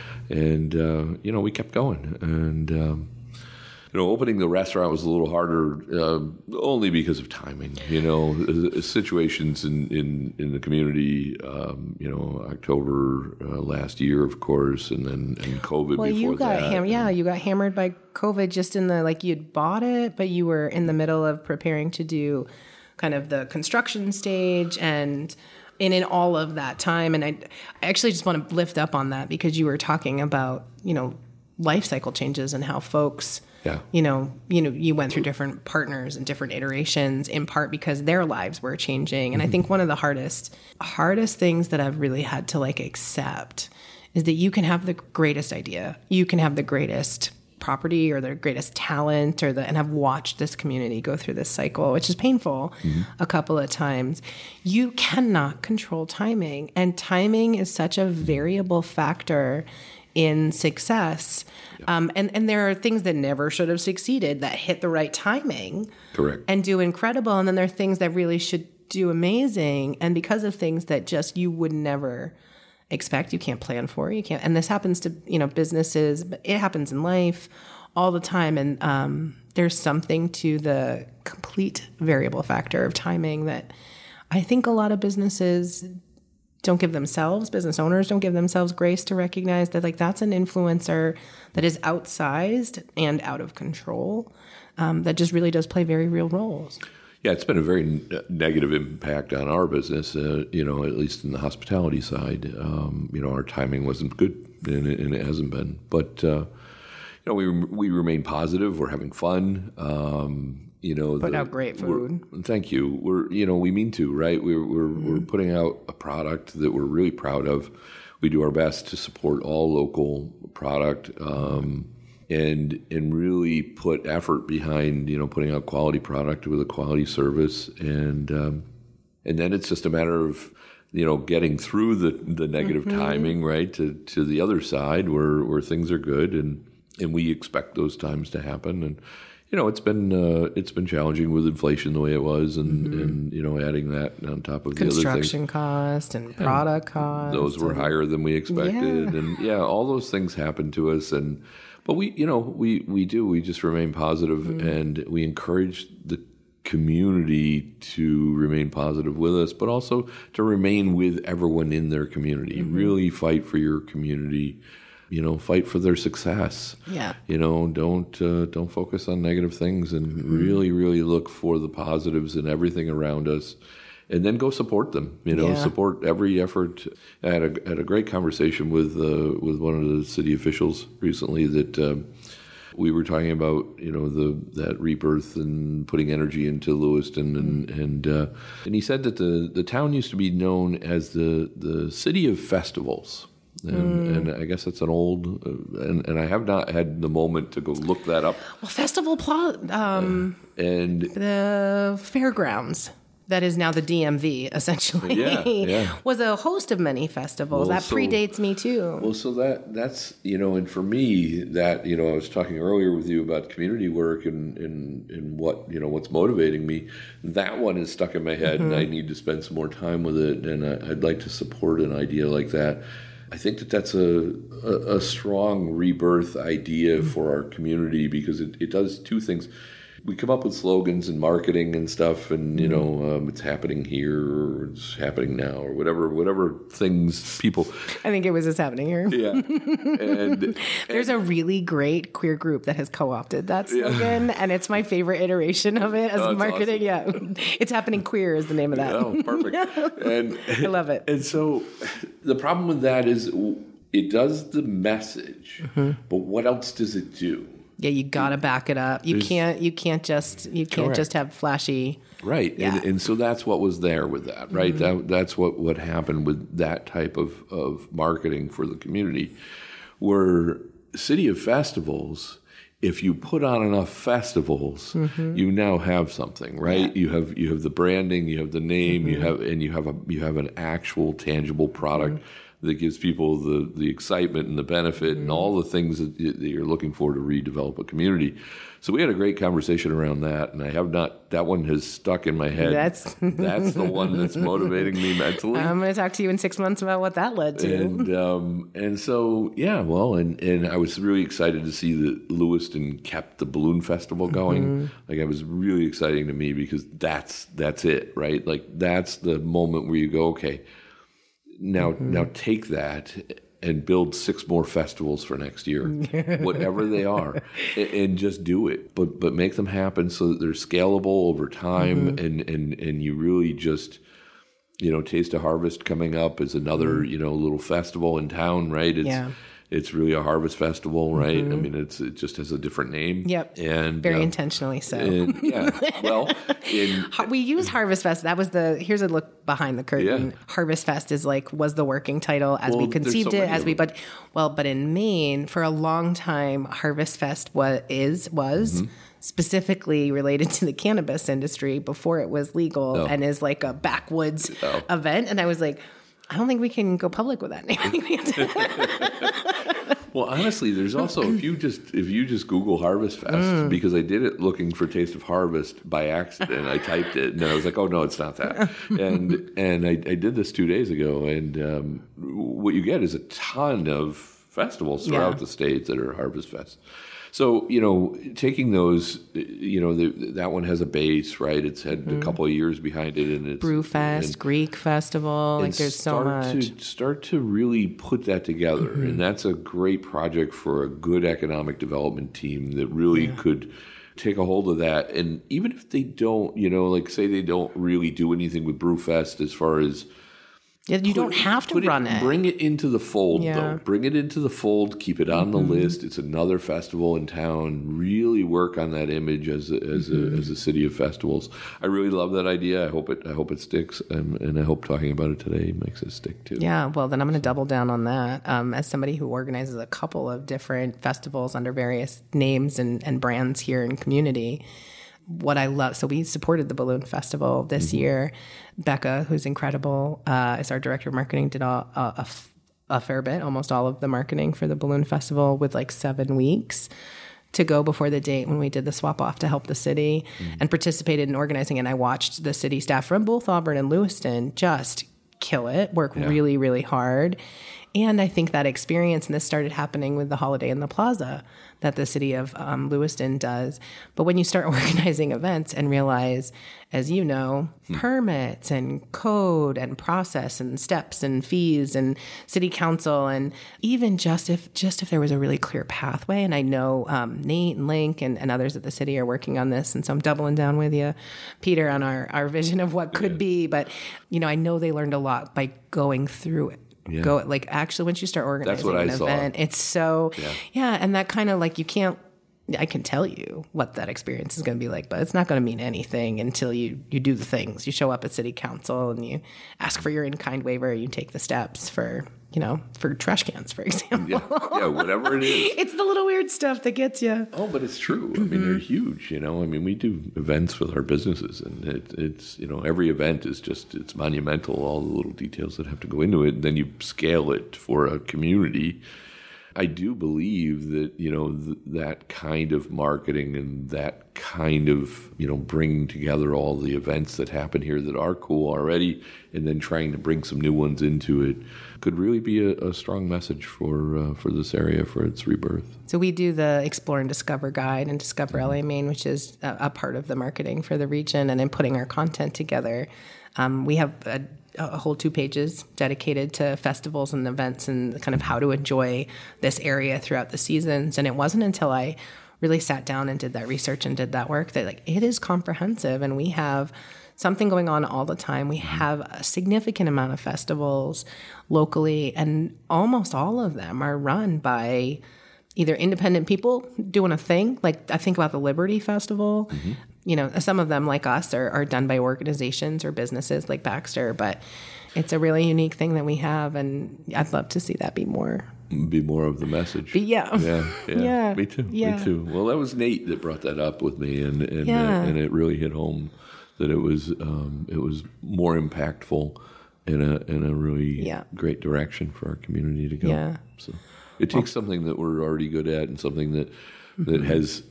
Speaker 3: And uh, you know, we kept going, and. Um, You know, opening the restaurant was a little harder, uh, only because of timing. You know, situations in, in, in the community. Um, you know, October uh, last year, of course, and then and COVID.
Speaker 2: Well,
Speaker 3: before
Speaker 2: you got
Speaker 3: that.
Speaker 2: ham- yeah, you got hammered by COVID just in the like you'd bought it, but you were in the middle of preparing to do kind of the construction stage and. And in all of that time, and I, I actually just want to lift up on that because you were talking about, you know, life cycle changes and how folks,
Speaker 3: yeah.
Speaker 2: you know, you know, you went through different partners and different iterations in part because their lives were changing. And mm-hmm. I think one of the hardest, hardest things that I've really had to like accept is that you can have the greatest idea, you can have the greatest property or their greatest talent or the and have watched this community go through this cycle, which is painful mm-hmm. a couple of times. You cannot control timing, and timing is such a variable factor in success. Yeah. Um, and, and there are things that never should have succeeded that hit the right timing.
Speaker 3: Correct.
Speaker 2: And do incredible. And then there are things that really should do amazing. And because of things that just you would never expect, you can't plan for, you can't. And this happens to, you know, businesses, but it happens in life all the time. And um, there's something to the complete variable factor of timing that I think a lot of businesses don't give themselves, business owners don't give themselves grace to recognize that like that's an influencer that is outsized and out of control, um, that just really does play very real roles.
Speaker 3: Yeah, it's been a very n- negative impact on our business, uh, you know, at least in the hospitality side. Um, you know, our timing wasn't good, and it, and it hasn't been. But, uh, you know, we we remain positive. We're having fun. Um, you know,
Speaker 2: Putting
Speaker 3: the,
Speaker 2: out great food.
Speaker 3: Thank you. We're, you know, we mean to, right? We're we're, mm-hmm. we're putting out a product that we're really proud of. We do our best to support all local product. Um, and and really put effort behind, you know, putting out quality product with a quality service. And um, and then it's just a matter of, you know, getting through the, the negative mm-hmm. timing, right, to, to the other side where, where things are good. And, and we expect those times to happen. And, you know, it's been uh, it's been challenging with inflation the way it was, and, mm-hmm. and you know, adding that on top of the other things.
Speaker 2: Construction cost and product cost.
Speaker 3: Those were
Speaker 2: and,
Speaker 3: higher than we expected.
Speaker 2: Yeah.
Speaker 3: And, yeah, all those things happened to us. And But we, you know, we, we do. We just remain positive, mm-hmm. and we encourage the community to remain positive with us, but also to remain with everyone in their community. Mm-hmm. Really fight for your community. You know, fight for their success.
Speaker 2: Yeah.
Speaker 3: You know, don't uh, don't focus on negative things, and mm-hmm. really, really look for the positives in everything around us. And then go support them. You know,
Speaker 2: yeah.
Speaker 3: support every effort. I had a, had a great conversation with uh, with one of the city officials recently that uh, we were talking about. You know, the that rebirth and putting energy into Lewiston, and mm. and uh, and he said that the, the town used to be known as the the city of festivals. And, mm. and I guess that's an old, uh, and, and I have not had the moment to go look that up.
Speaker 2: Well, festival plot, um,
Speaker 3: uh, and
Speaker 2: the fairgrounds. That is now the D M V, essentially,
Speaker 3: yeah, yeah.
Speaker 2: was a host of many festivals.
Speaker 3: Well,
Speaker 2: that
Speaker 3: so,
Speaker 2: predates me, too.
Speaker 3: Well, so that that's, you know, and for me, that, you know, I was talking earlier with you about community work and, and, and what, you know, what's motivating me. That one is stuck in my head, mm-hmm. and I need to spend some more time with it, and I, I'd like to support an idea like that. I think that that's a, a, a strong rebirth idea mm-hmm. for our community, because it, it does two things. We come up with slogans and marketing and stuff, and, you know, um, it's happening here, or it's happening now, or whatever, whatever things people.
Speaker 2: I think it was just happening here.
Speaker 3: Yeah. And
Speaker 2: there's
Speaker 3: and,
Speaker 2: a really great queer group that has co-opted that slogan, yeah. and it's my favorite iteration of it as
Speaker 3: oh,
Speaker 2: marketing.
Speaker 3: Awesome.
Speaker 2: Yeah. It's Happening Queer is the name of that.
Speaker 3: Oh, perfect. And
Speaker 2: I love it.
Speaker 3: And so the problem with that is it does the message, mm-hmm. but what else does it do?
Speaker 2: Yeah, you gotta back it up. You There's, can't. You can't just. You can't correct. just have flashy.
Speaker 3: Right,
Speaker 2: yeah.
Speaker 3: and, and so that's what was there with that. Right, mm-hmm. that that's what, what happened with that type of, of marketing for the community. Where City of Festivals, if you put on enough festivals, mm-hmm. you now have something. Right, yeah. you have you have the branding, you have the name, mm-hmm. you have and you have a you have an actual tangible product. Mm-hmm. that gives people the, the excitement and the benefit mm-hmm. and all the things that, that you're looking for to redevelop a community. So we had a great conversation around that, and I have not, that one has stuck in my head. That's that's the one that's motivating me mentally.
Speaker 2: I'm going to talk to you in six months about what that led to.
Speaker 3: And um, and so, yeah, well, and, and I was really excited to see that Lewiston kept the Balloon Festival going. Mm-hmm. Like, it was really exciting to me, because that's that's it, right? Like, that's the moment where you go, okay, Now, mm-hmm. now take that and build six more festivals for next year, whatever they are, and, and just do it. But but make them happen so that they're scalable over time, mm-hmm. and, and, and you really just, you know, Taste of Harvest coming up is another, mm-hmm. you know, little festival in town, right? It's,
Speaker 2: yeah.
Speaker 3: It's really a harvest festival, right?
Speaker 2: Mm-hmm.
Speaker 3: I mean, it's it just has a different name.
Speaker 2: Yep.
Speaker 3: And
Speaker 2: very
Speaker 3: uh,
Speaker 2: intentionally so.
Speaker 3: And, yeah. Well, in,
Speaker 2: we use Harvest Fest. That was the, here's a look behind the curtain.
Speaker 3: Yeah.
Speaker 2: Harvest Fest is like, was the working title as
Speaker 3: well,
Speaker 2: we conceived
Speaker 3: so
Speaker 2: it, as we, but, well, but in Maine, for a long time, Harvest Fest was, is, was, mm-hmm. specifically related to the cannabis industry before it was legal, oh. and is like a backwoods oh. event. And I was like, I don't think we can go public with that name. I think we have to.
Speaker 3: Well, honestly, there's also, if you just if you just Google Harvest Fest, mm. because I did it looking for Taste of Harvest by accident. I typed it, and I was like, oh, no, it's not that. And and I, I did this two days ago, and um, what you get is a ton of festivals throughout yeah. the state that are Harvest Fest. So, you know, taking those, you know, the, that one has a base, right? It's had mm-hmm. a couple of years behind it. And it's
Speaker 2: Brewfest,
Speaker 3: and,
Speaker 2: Greek Festival, like there's so much.
Speaker 3: To, start to really put that together. Mm-hmm. And that's a great project for a good economic development team that really yeah. could take a hold of that. And even if they don't, you know, like say they don't really do anything with Brewfest as far as
Speaker 2: Yeah, you don't have to run it.
Speaker 3: Bring it into the fold,
Speaker 2: Yeah.
Speaker 3: though. Bring it into the fold. Keep it on the list. It's another festival in town. Really work on that image as a, as a, as a city of festivals. I really love that idea. I hope it I hope it sticks, and, and I hope talking about it today makes it stick too.
Speaker 2: Yeah, well, then I'm going to double down on that. Um, as somebody who organizes a couple of different festivals under various names and, and brands here in community, what I love, so we supported the Balloon Festival this mm-hmm. year. Becca, who's incredible, uh, is our director of marketing, did a, a, a, f- a fair bit, almost all of the marketing for the Balloon Festival with like seven weeks to go before the date when we did the swap off to help the city mm-hmm. and participated in organizing. And I watched the city staff from both Auburn and Lewiston just kill it, work yeah. really, really hard. And I think that experience, and this started happening with the Holiday in the Plaza that the city of um, Lewiston does. But when you start organizing events and realize, as you know, hmm. permits and code and process and steps and fees and city council, and even just if just if there was a really clear pathway, and I know um, Nate and Link and, and others at the city are working on this, and so I'm doubling down with you, Peter, on our, our vision of what could yeah. be. But, you know, I know they learned a lot by going through it. Yeah. Go like actually once you start organizing an I event, saw. It's so yeah. yeah, and that kind of like you can't. I can tell you what that experience is going to be like, but it's not going to mean anything until you you do the things. You show up at city council and you ask for your in-kind waiver. You take the steps for you know for trash cans, for example.
Speaker 3: Yeah, yeah whatever it is.
Speaker 2: It's the little weird stuff that gets you.
Speaker 3: Oh, but it's true. I mean, mm-hmm. they're huge. You know, I mean, we do events with our businesses, and it, it's you know every event is just it's monumental. All the little details that have to go into it, and then you scale it for a community. I do believe that, you know, th- that kind of marketing and that kind of, you know, bringing together all the events that happen here that are cool already and then trying to bring some new ones into it could really be a, a strong message for uh, for this area, for its rebirth.
Speaker 2: So we do the Explore and Discover Guide and Discover L A Maine, which is a, a part of the marketing for the region, and in putting our content together. Um, we have a a whole two pages dedicated to festivals and events and kind of how to enjoy this area throughout the seasons. And it wasn't until I really sat down and did that research and did that work that like it is comprehensive, and we have something going on all the time. We have a significant amount of festivals locally, and almost all of them are run by either independent people doing a thing. Like I think about the Liberty Festival. Mm-hmm. You know, some of them, like us, are, are done by organizations or businesses like Baxter, but it's a really unique thing that we have, and I'd love to see that be more.
Speaker 3: Be more of the message.
Speaker 2: Be, yeah.
Speaker 3: yeah. Yeah.
Speaker 2: Yeah.
Speaker 3: Me too.
Speaker 2: Yeah.
Speaker 3: Me too. Well, that was Nate that brought that up with me, and and,
Speaker 2: yeah.
Speaker 3: uh, and it really hit home that it was um, it was more impactful in a in a really
Speaker 2: yeah.
Speaker 3: great direction for our community to go.
Speaker 2: Yeah.
Speaker 3: So it takes well, something that we're already good at and something that that mm-hmm. has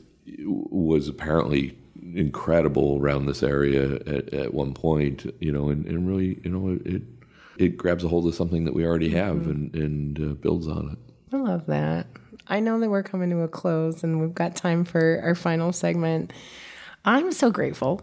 Speaker 3: was apparently incredible around this area at, at one point, you know, and, and really, you know, it it grabs a hold of something that we already have mm-hmm. and, and uh, builds on it.
Speaker 2: I love that. I know that we're coming to a close and we've got time for our final segment. I'm so grateful,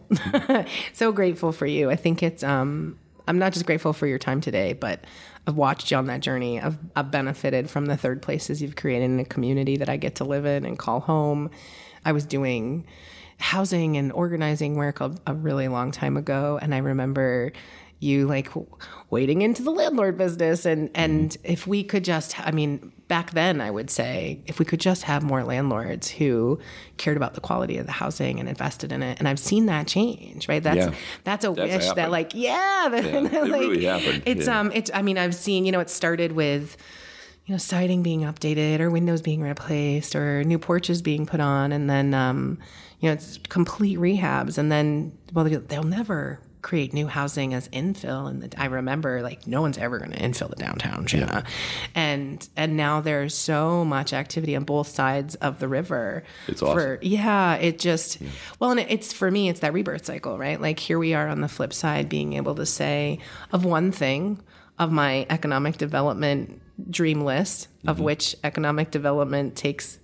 Speaker 2: so grateful for you. I think it's, um, I'm not just grateful for your time today, but I've watched you on that journey. I've, I've benefited from the third places you've created in a community that I get to live in and call home. I was doing housing and organizing work a, a really long time ago, and I remember you like wading into the landlord business, and and if we could just, I mean, back then I would say if we could just have more landlords who cared about the quality of the housing and invested in it, and I've seen that change, right? That's
Speaker 3: yeah.
Speaker 2: that's a
Speaker 3: that's
Speaker 2: wish
Speaker 3: happened.
Speaker 2: that like yeah, that,
Speaker 3: yeah
Speaker 2: like,
Speaker 3: it really happened.
Speaker 2: It's
Speaker 3: yeah.
Speaker 2: um it's I mean I've seen, you know, it started with, you know, siding being updated or windows being replaced or new porches being put on, and then um you know, it's complete rehabs, and then, well, they'll never create new housing as infill. And I remember, like, no one's ever going to infill the downtown, Shanna. Yeah. And and now there's so much activity on both sides of the river.
Speaker 3: It's awesome.
Speaker 2: For, yeah, it just, yeah. well, and it's, for me, it's that rebirth cycle, right? Like, here we are on the flip side, being able to say, of one thing, of my economic development dream list, mm-hmm. of which economic development takes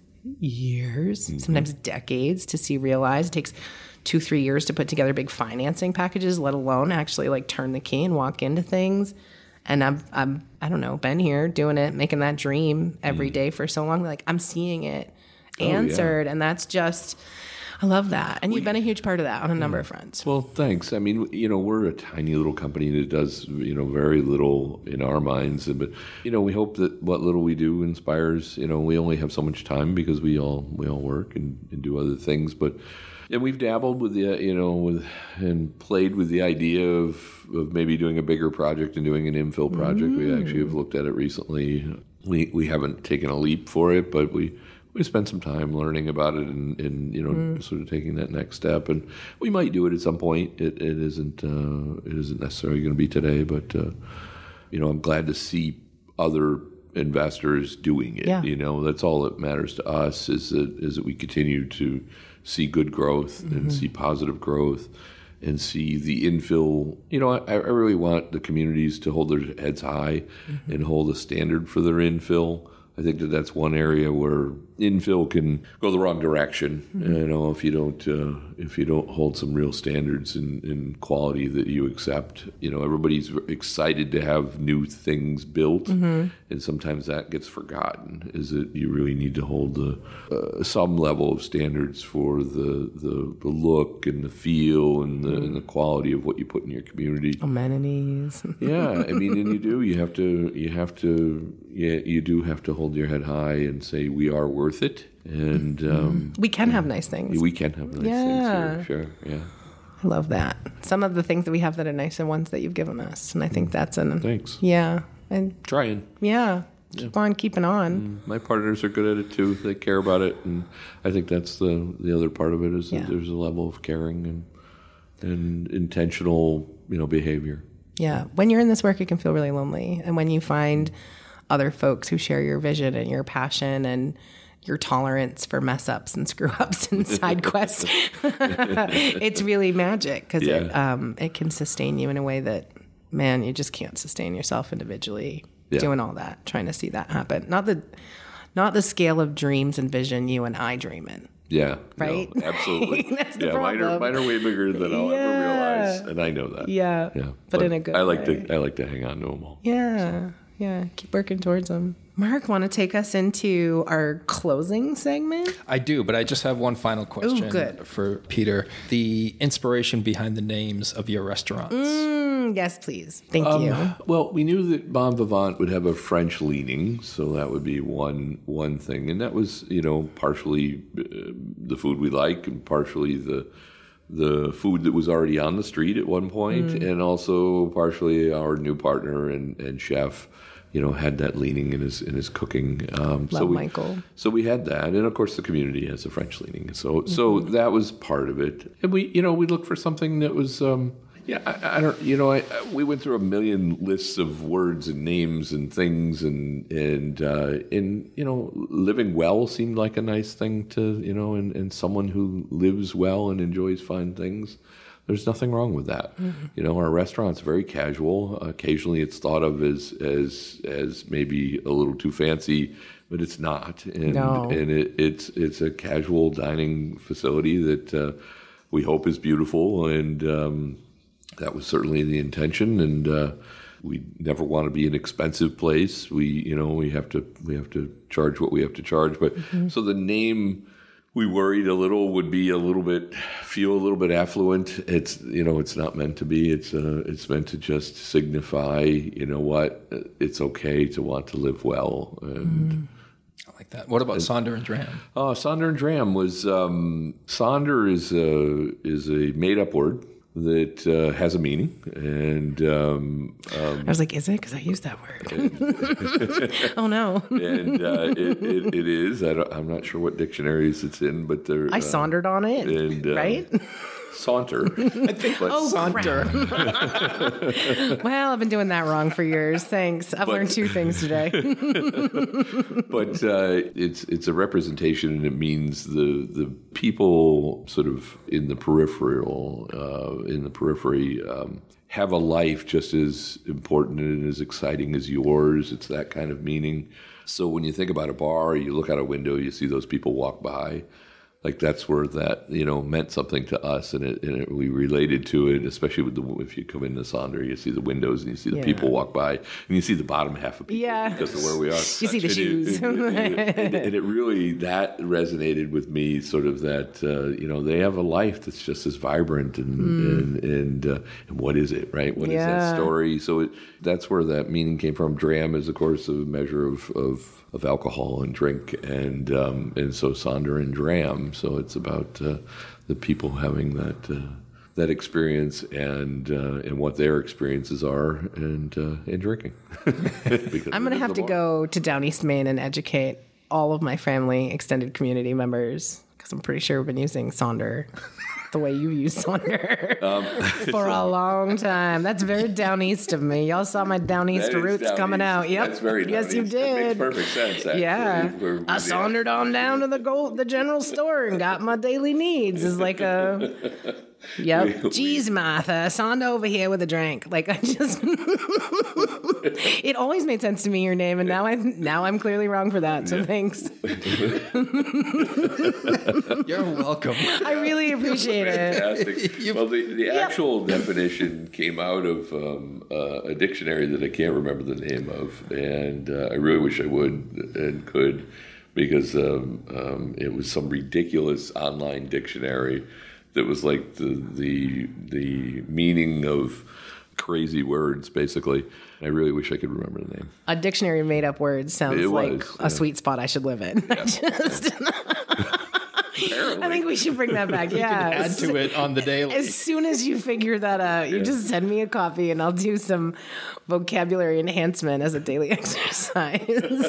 Speaker 2: years, mm-hmm. sometimes decades to see realized. It takes two, three years to put together big financing packages, let alone actually like turn the key and walk into things. And I've, I'm, I don't know, been here doing it, making that dream every mm. day for so long. Like I'm seeing it answered. Oh, yeah. And that's just, I love that. And you've been a huge part of that on a number of fronts.
Speaker 3: Well, thanks. I mean, you know, we're a tiny little company that does, you know, very little in our minds. But, you know, we hope that what little we do inspires, you know, we only have so much time because we all we all work and, and do other things. But, and we've dabbled with the, you know, with and played with the idea of, of maybe doing a bigger project and doing an infill project. Mm. We actually have looked at it recently. We we haven't taken a leap for it, but we... We spent some time learning about it and, and you know, mm. sort of taking that next step. And we might do it at some point. It, it isn't uh, it isn't necessarily going to be today, but uh, you know, I'm glad to see other investors doing it. Yeah. You know, that's all that matters to us is that is that we continue to see good growth mm-hmm. and see positive growth and see the infill. You know, I, I really want the communities to hold their heads high mm-hmm. and hold a standard for their infill. I think that that's one area where infill can go the wrong direction. Mm-hmm. You know, if you don't uh, if you don't hold some real standards in, in quality that you accept. You know, everybody's excited to have new things built, mm-hmm. and sometimes that gets forgotten. Is that you really need to hold the, uh, some level of standards for the, the, the look and the feel and the, mm-hmm. and the quality of what you put in your community.
Speaker 2: Amenities.
Speaker 3: Yeah, I mean, and you do. You have to. You have to. Yeah, you do have to hold your head high and say we are worth it, and um,
Speaker 2: we can have nice things.
Speaker 3: We can have nice
Speaker 2: yeah.
Speaker 3: things here. Sure, yeah.
Speaker 2: I love that. Some of the things that we have that are nice are ones that you've given us, and I think that's an
Speaker 3: thanks.
Speaker 2: Yeah, and
Speaker 3: trying.
Speaker 2: Yeah, keep yeah. on keeping on.
Speaker 3: Mm, my partners are good at it too. They care about it, and I think that's the the other part of it is yeah. that there's a level of caring and and intentional, you know, behavior.
Speaker 2: Yeah, when you're in this work, it can feel really lonely, and when you find other folks who share your vision and your passion and your tolerance for mess ups and screw ups and side quests, it's really magic because yeah. it um, it can sustain you in a way that, man, you just can't sustain yourself individually yeah. doing all that, trying to see that happen. Not the not the scale of dreams and vision you and I dream in.
Speaker 3: Yeah.
Speaker 2: Right?
Speaker 3: No, absolutely.
Speaker 2: That's the
Speaker 3: yeah,
Speaker 2: problem.
Speaker 3: mine are, mine are way bigger than I'll
Speaker 2: yeah.
Speaker 3: ever realize, and I know that.
Speaker 2: Yeah.
Speaker 3: Yeah.
Speaker 2: But, but in a good
Speaker 3: I like
Speaker 2: way.
Speaker 3: to I like to hang on to them all.
Speaker 2: Yeah. So. Yeah, keep working towards them. Mark, want to take us into our closing segment?
Speaker 1: I do, but I just have one final question
Speaker 2: Ooh, good.
Speaker 1: for Peter. The inspiration behind the names of your restaurants.
Speaker 2: Mm, yes, please. Thank um, you.
Speaker 3: Well, we knew that Bon Vivant would have a French leaning, so that would be one one thing. And that was, you know, partially uh, the food we like and partially the the food that was already on the street at one point, mm. and also partially our new partner and, and chef, you know, had that leaning in his in his cooking. Um,
Speaker 2: Love
Speaker 3: so we,
Speaker 2: Michael.
Speaker 3: So we had that, and of course the community has a French leaning. So mm-hmm. so that was part of it, and we you know we looked for something that was. Um, Yeah, I, I don't. You know, I, we went through a million lists of words and names and things, and and uh, and you know, living well seemed like a nice thing to you know, and, and someone who lives well and enjoys fine things. There's nothing wrong with that. Mm-hmm. You know, our restaurant's very casual. Occasionally, it's thought of as as as maybe a little too fancy, but it's not. And
Speaker 2: no.
Speaker 3: and it, it's it's a casual dining facility that uh, we hope is beautiful and. Um, That was certainly the intention, and uh, we never want to be an expensive place. We, you know, we have to we have to charge what we have to charge. But mm-hmm. so the name, we worried a little would be a little bit feel a little bit affluent. It's you know, it's not meant to be. It's uh, it's meant to just signify, you know what, it's okay to want to live well. And
Speaker 1: mm. I like that. What about and, Sonder and Dram?
Speaker 3: Oh, Sonder and Dram was um, Sonder is a is a made up word that uh, has a meaning, and um, um,
Speaker 2: I was like, "Is it?" Because I used that word. And, oh no!
Speaker 3: and uh, it, it, it is. I don't, I'm not sure what dictionaries it's in, but there.
Speaker 2: I uh, sauntered on it, and, uh, right?
Speaker 3: Saunter.
Speaker 1: I think. But
Speaker 2: oh,
Speaker 1: saunter.
Speaker 2: Well, I've been doing that wrong for years. Thanks. I've but, learned two things today.
Speaker 3: But uh, it's it's a representation, and it means the the people sort of in the peripheral, uh, in the periphery, um, have a life just as important and as exciting as yours. It's that kind of meaning. So when you think about a bar, you look out a window, you see those people walk by. like that's where that, you know, meant something to us, and, it, and it, we related to it, especially with the, if you come into Sonder, you see the windows and you see the
Speaker 2: Yeah.
Speaker 3: people walk by, and you see the bottom half of people
Speaker 2: Yeah.
Speaker 3: because of where we are.
Speaker 2: You see the
Speaker 3: and
Speaker 2: shoes.
Speaker 3: It, and, and, and, and it really, that resonated with me, sort of that, uh, you know, they have a life that's just as vibrant, and
Speaker 2: Mm.
Speaker 3: and and, uh, and what is it, right? What is
Speaker 2: Yeah.
Speaker 3: that story? So it, that's where that meaning came from. Dram is, of course, a measure of, of of alcohol and drink, and um, and so Sonder and Dram. So it's about uh, the people having that uh, that experience, and uh, and what their experiences are, and uh, and drinking.
Speaker 2: I'm going to have to go to Down East Maine and educate all of my family, extended community members, because I'm pretty sure we've been using Sonder the way you use Sonder
Speaker 3: um,
Speaker 2: for a long time. That's very down east of me. Y'all saw my down east roots coming
Speaker 3: east.
Speaker 2: out. Yep.
Speaker 3: That's very
Speaker 2: yes,
Speaker 3: down
Speaker 2: you
Speaker 3: east.
Speaker 2: did.
Speaker 3: That makes perfect sense. Actually.
Speaker 2: Yeah.
Speaker 3: We're,
Speaker 2: I sauntered on down to the gold, the general store and got my daily needs. Is like a. Yep. Jeez, Martha, Sonda over here with a drink. Like I just, it always made sense to me, your name, and now I'm now I'm clearly wrong for that. So yeah. Thanks.
Speaker 1: You're welcome.
Speaker 2: I really appreciate
Speaker 3: Fantastic.
Speaker 2: it.
Speaker 3: Well, the, the
Speaker 2: Yep.
Speaker 3: actual definition came out of um, uh, a dictionary that I can't remember the name of, and uh, I really wish I would and could, because um, um, it was some ridiculous online dictionary that was like the the the meaning of crazy words, basically. I really wish I could remember the name.
Speaker 2: A dictionary of made up words sounds
Speaker 3: It
Speaker 2: like
Speaker 3: was,
Speaker 2: a
Speaker 3: yeah.
Speaker 2: sweet spot I should live in. I just,
Speaker 3: Apparently.
Speaker 2: I think we should bring that back. Yeah.
Speaker 1: Add to it on the daily.
Speaker 2: As soon as you figure that out, you
Speaker 3: Yeah.
Speaker 2: just send me a copy and I'll do some vocabulary enhancement as a daily exercise.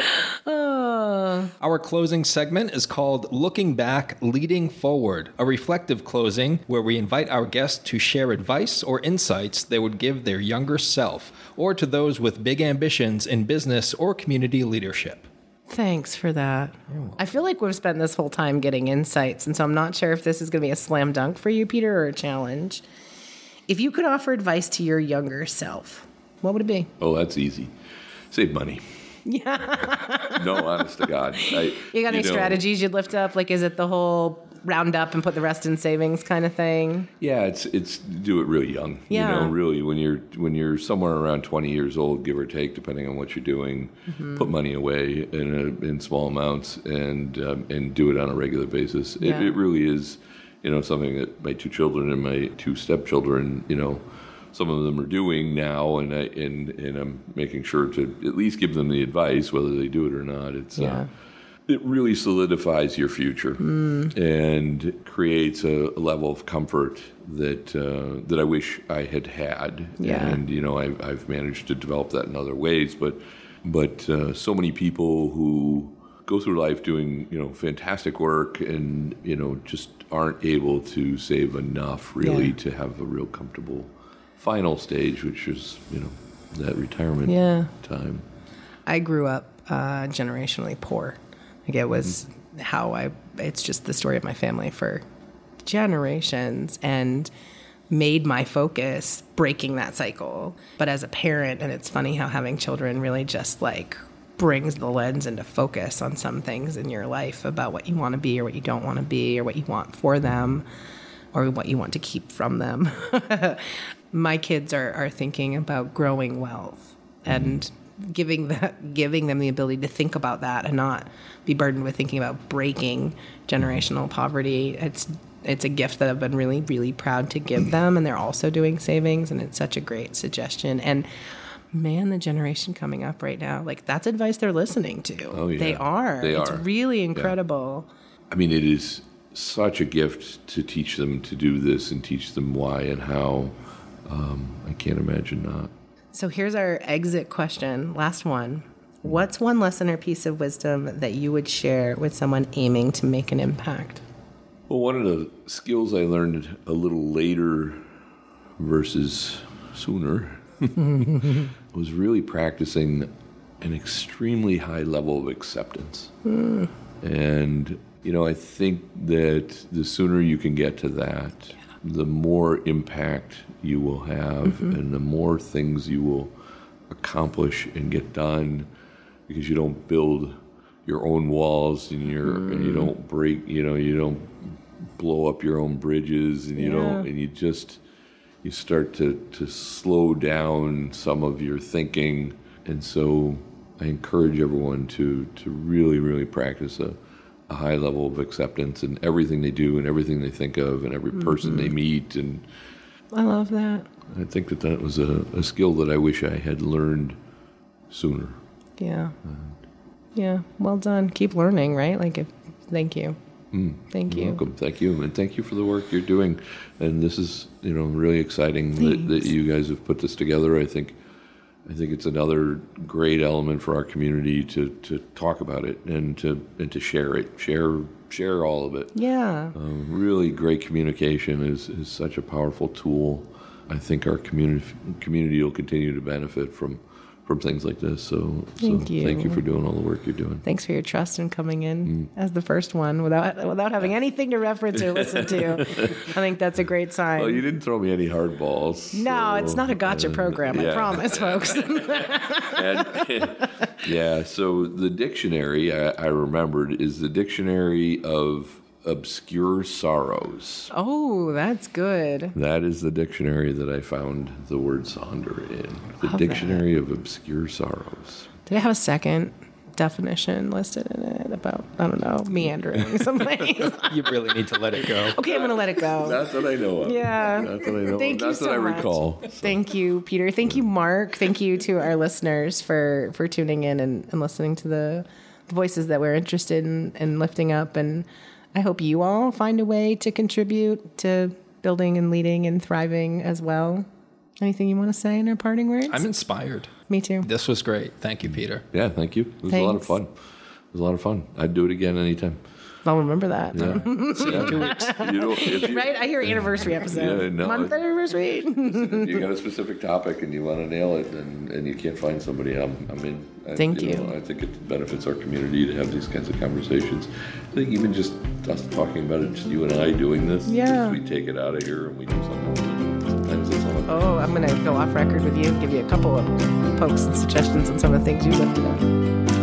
Speaker 2: Oh.
Speaker 1: Our closing segment is called Looking Back, Leading Forward, a reflective closing where we invite our guests to share advice or insights they would give their younger self, or to those with big ambitions in business or community leadership.
Speaker 2: Thanks for that. I feel like we've spent this whole time getting insights, and so I'm not sure if this is going to be a slam dunk for you, Peter, or a challenge. If you could offer advice to your younger self, what would it be?
Speaker 3: Oh, that's easy. Save money.
Speaker 2: Yeah.
Speaker 3: No, honest to God. I,
Speaker 2: You got any
Speaker 3: you know,
Speaker 2: strategies you'd lift up? Like, is it the whole round up and put the rest in savings kind of thing?
Speaker 3: Yeah, it's it's do it really young.
Speaker 2: Yeah.
Speaker 3: You know, really when you're when you're somewhere around twenty years old, give or take, depending on what you're doing,
Speaker 2: Mm-hmm.
Speaker 3: put money away in a, in small amounts, and um, and do it on a regular basis. It,
Speaker 2: Yeah.
Speaker 3: it really is, you know, something that my two children and my two stepchildren, you know, some of them are doing now, and I and and I'm making sure to at least give them the advice, whether they do it or not. It's
Speaker 2: Yeah.
Speaker 3: uh, it really solidifies your future and creates a, a level of comfort that uh, that I wish I had had.
Speaker 2: Yeah.
Speaker 3: And you know, I've, I've managed to develop that in other ways, but but uh, so many people who go through life doing, you know, fantastic work and, you know, just aren't able to save enough really
Speaker 2: Yeah.
Speaker 3: to have a real comfortable final stage, which is, you know, that retirement
Speaker 2: Yeah.
Speaker 3: time.
Speaker 2: I grew up uh, generationally poor. Like it was how I, it's just the story of my family for generations, and made my focus breaking that cycle. But as a parent, and it's funny how having children really just like brings the lens into focus on some things in your life about what you want to be or what you don't want to be or what you want for them or what you want to keep from them. My kids are, are thinking about growing wealth and giving the, giving them the ability to think about that and not be burdened with thinking about breaking generational poverty. It's it's a gift that I've been really, really proud to give them, and they're also doing savings, and it's such a great suggestion. And man, the generation coming up right now, like that's advice they're listening to.
Speaker 3: Oh, yeah.
Speaker 2: They are.
Speaker 3: They
Speaker 2: it's
Speaker 3: are.
Speaker 2: really incredible.
Speaker 3: I mean, it is such a gift to teach them to do this and teach them why and how. Um, I can't imagine not.
Speaker 2: So here's our exit question. Last one. What's one lesson or piece of wisdom that you would share with someone aiming to make an impact?
Speaker 3: Well, one of the skills I learned a little later versus sooner was really practicing an extremely high level of acceptance. Mm. And, you know, I think that the sooner you can get to that, yeah. the more impact you will have mm-hmm. and the more things you will accomplish and get done, because you don't build your own walls, and your mm. and you don't break, you know, you don't blow up your own bridges, and you yeah. don't, and you just you start to to slow down some of your thinking. And so I encourage everyone to to really really practice a, a high level of acceptance in everything they do and everything they think of and every person mm-hmm. they meet. And
Speaker 2: I love that.
Speaker 3: I think that that was a, a skill that I wish I had learned sooner.
Speaker 2: Yeah. Uh, yeah. Well done. Keep learning, right? Like, if, thank you.
Speaker 3: Mm,
Speaker 2: thank you.
Speaker 3: You're welcome. Thank you. And thank you for the work you're doing. And this is, you know, really exciting that, that you guys have put this together. I think I think it's another great element for our community to, to talk about it and to and to share it. Share share all of it.
Speaker 2: Yeah.
Speaker 3: Um, really great communication is, is such a powerful tool. I think our community community will continue to benefit from, from things like this. So,
Speaker 2: thank
Speaker 3: so
Speaker 2: you.
Speaker 3: Thank you for doing all the work you're doing.
Speaker 2: Thanks for your trust in coming in mm. as the first one without without having anything to reference or listen to. I think that's a great sign.
Speaker 3: Well, you didn't throw me any hard balls.
Speaker 2: No,
Speaker 3: so,
Speaker 2: it's not a gotcha
Speaker 3: and,
Speaker 2: program.
Speaker 3: Yeah.
Speaker 2: I promise, folks.
Speaker 3: and, yeah. So the dictionary I, I remembered is the Dictionary of Obscure Sorrows.
Speaker 2: Oh, that's good.
Speaker 3: That is the dictionary that I found the word Sonder in. The
Speaker 2: Love
Speaker 3: Dictionary
Speaker 2: that.
Speaker 3: of Obscure Sorrows.
Speaker 2: Did it have a second definition listed in it about, I don't know, meandering someplace?
Speaker 1: You really need to let it go.
Speaker 2: Okay, I'm going to let it go.
Speaker 3: Not that I know of.
Speaker 2: Yeah.
Speaker 3: Not that I know
Speaker 2: Thank
Speaker 3: of.
Speaker 2: you
Speaker 3: Not
Speaker 2: so
Speaker 3: that I
Speaker 2: much.
Speaker 3: recall. So.
Speaker 2: Thank you, Peter. Thank you, Mark. Thank you to our listeners for, for tuning in and, and listening to the voices that we're interested in, in lifting up. And I hope you all find a way to contribute to building and leading and thriving as well. Anything you want to say in our parting words?
Speaker 1: I'm inspired.
Speaker 2: Me too.
Speaker 1: This was great. Thank you, Peter.
Speaker 3: Yeah, thank you. It was
Speaker 2: Thanks.
Speaker 3: a lot of fun. It was a lot of fun. I'd do it again anytime.
Speaker 2: I'll remember that.
Speaker 3: Yeah. See you in two weeks. You know, if you,
Speaker 2: Right? I hear anniversary episode.
Speaker 3: Yeah, no,
Speaker 2: Month anniversary.
Speaker 3: If you got a specific topic and you want to nail it and, and you can't find somebody, I'm, I'm in. I,
Speaker 2: Thank you.
Speaker 3: Know, I think it benefits our community to have these kinds of conversations. I think even just us talking about it, just you and I doing this,
Speaker 2: Yeah.
Speaker 3: we take it out of here and we do something with it. Sometimes it's all
Speaker 2: Oh, I'm going to go off record with you, give you a couple of pokes and suggestions on some of the things you lifted up.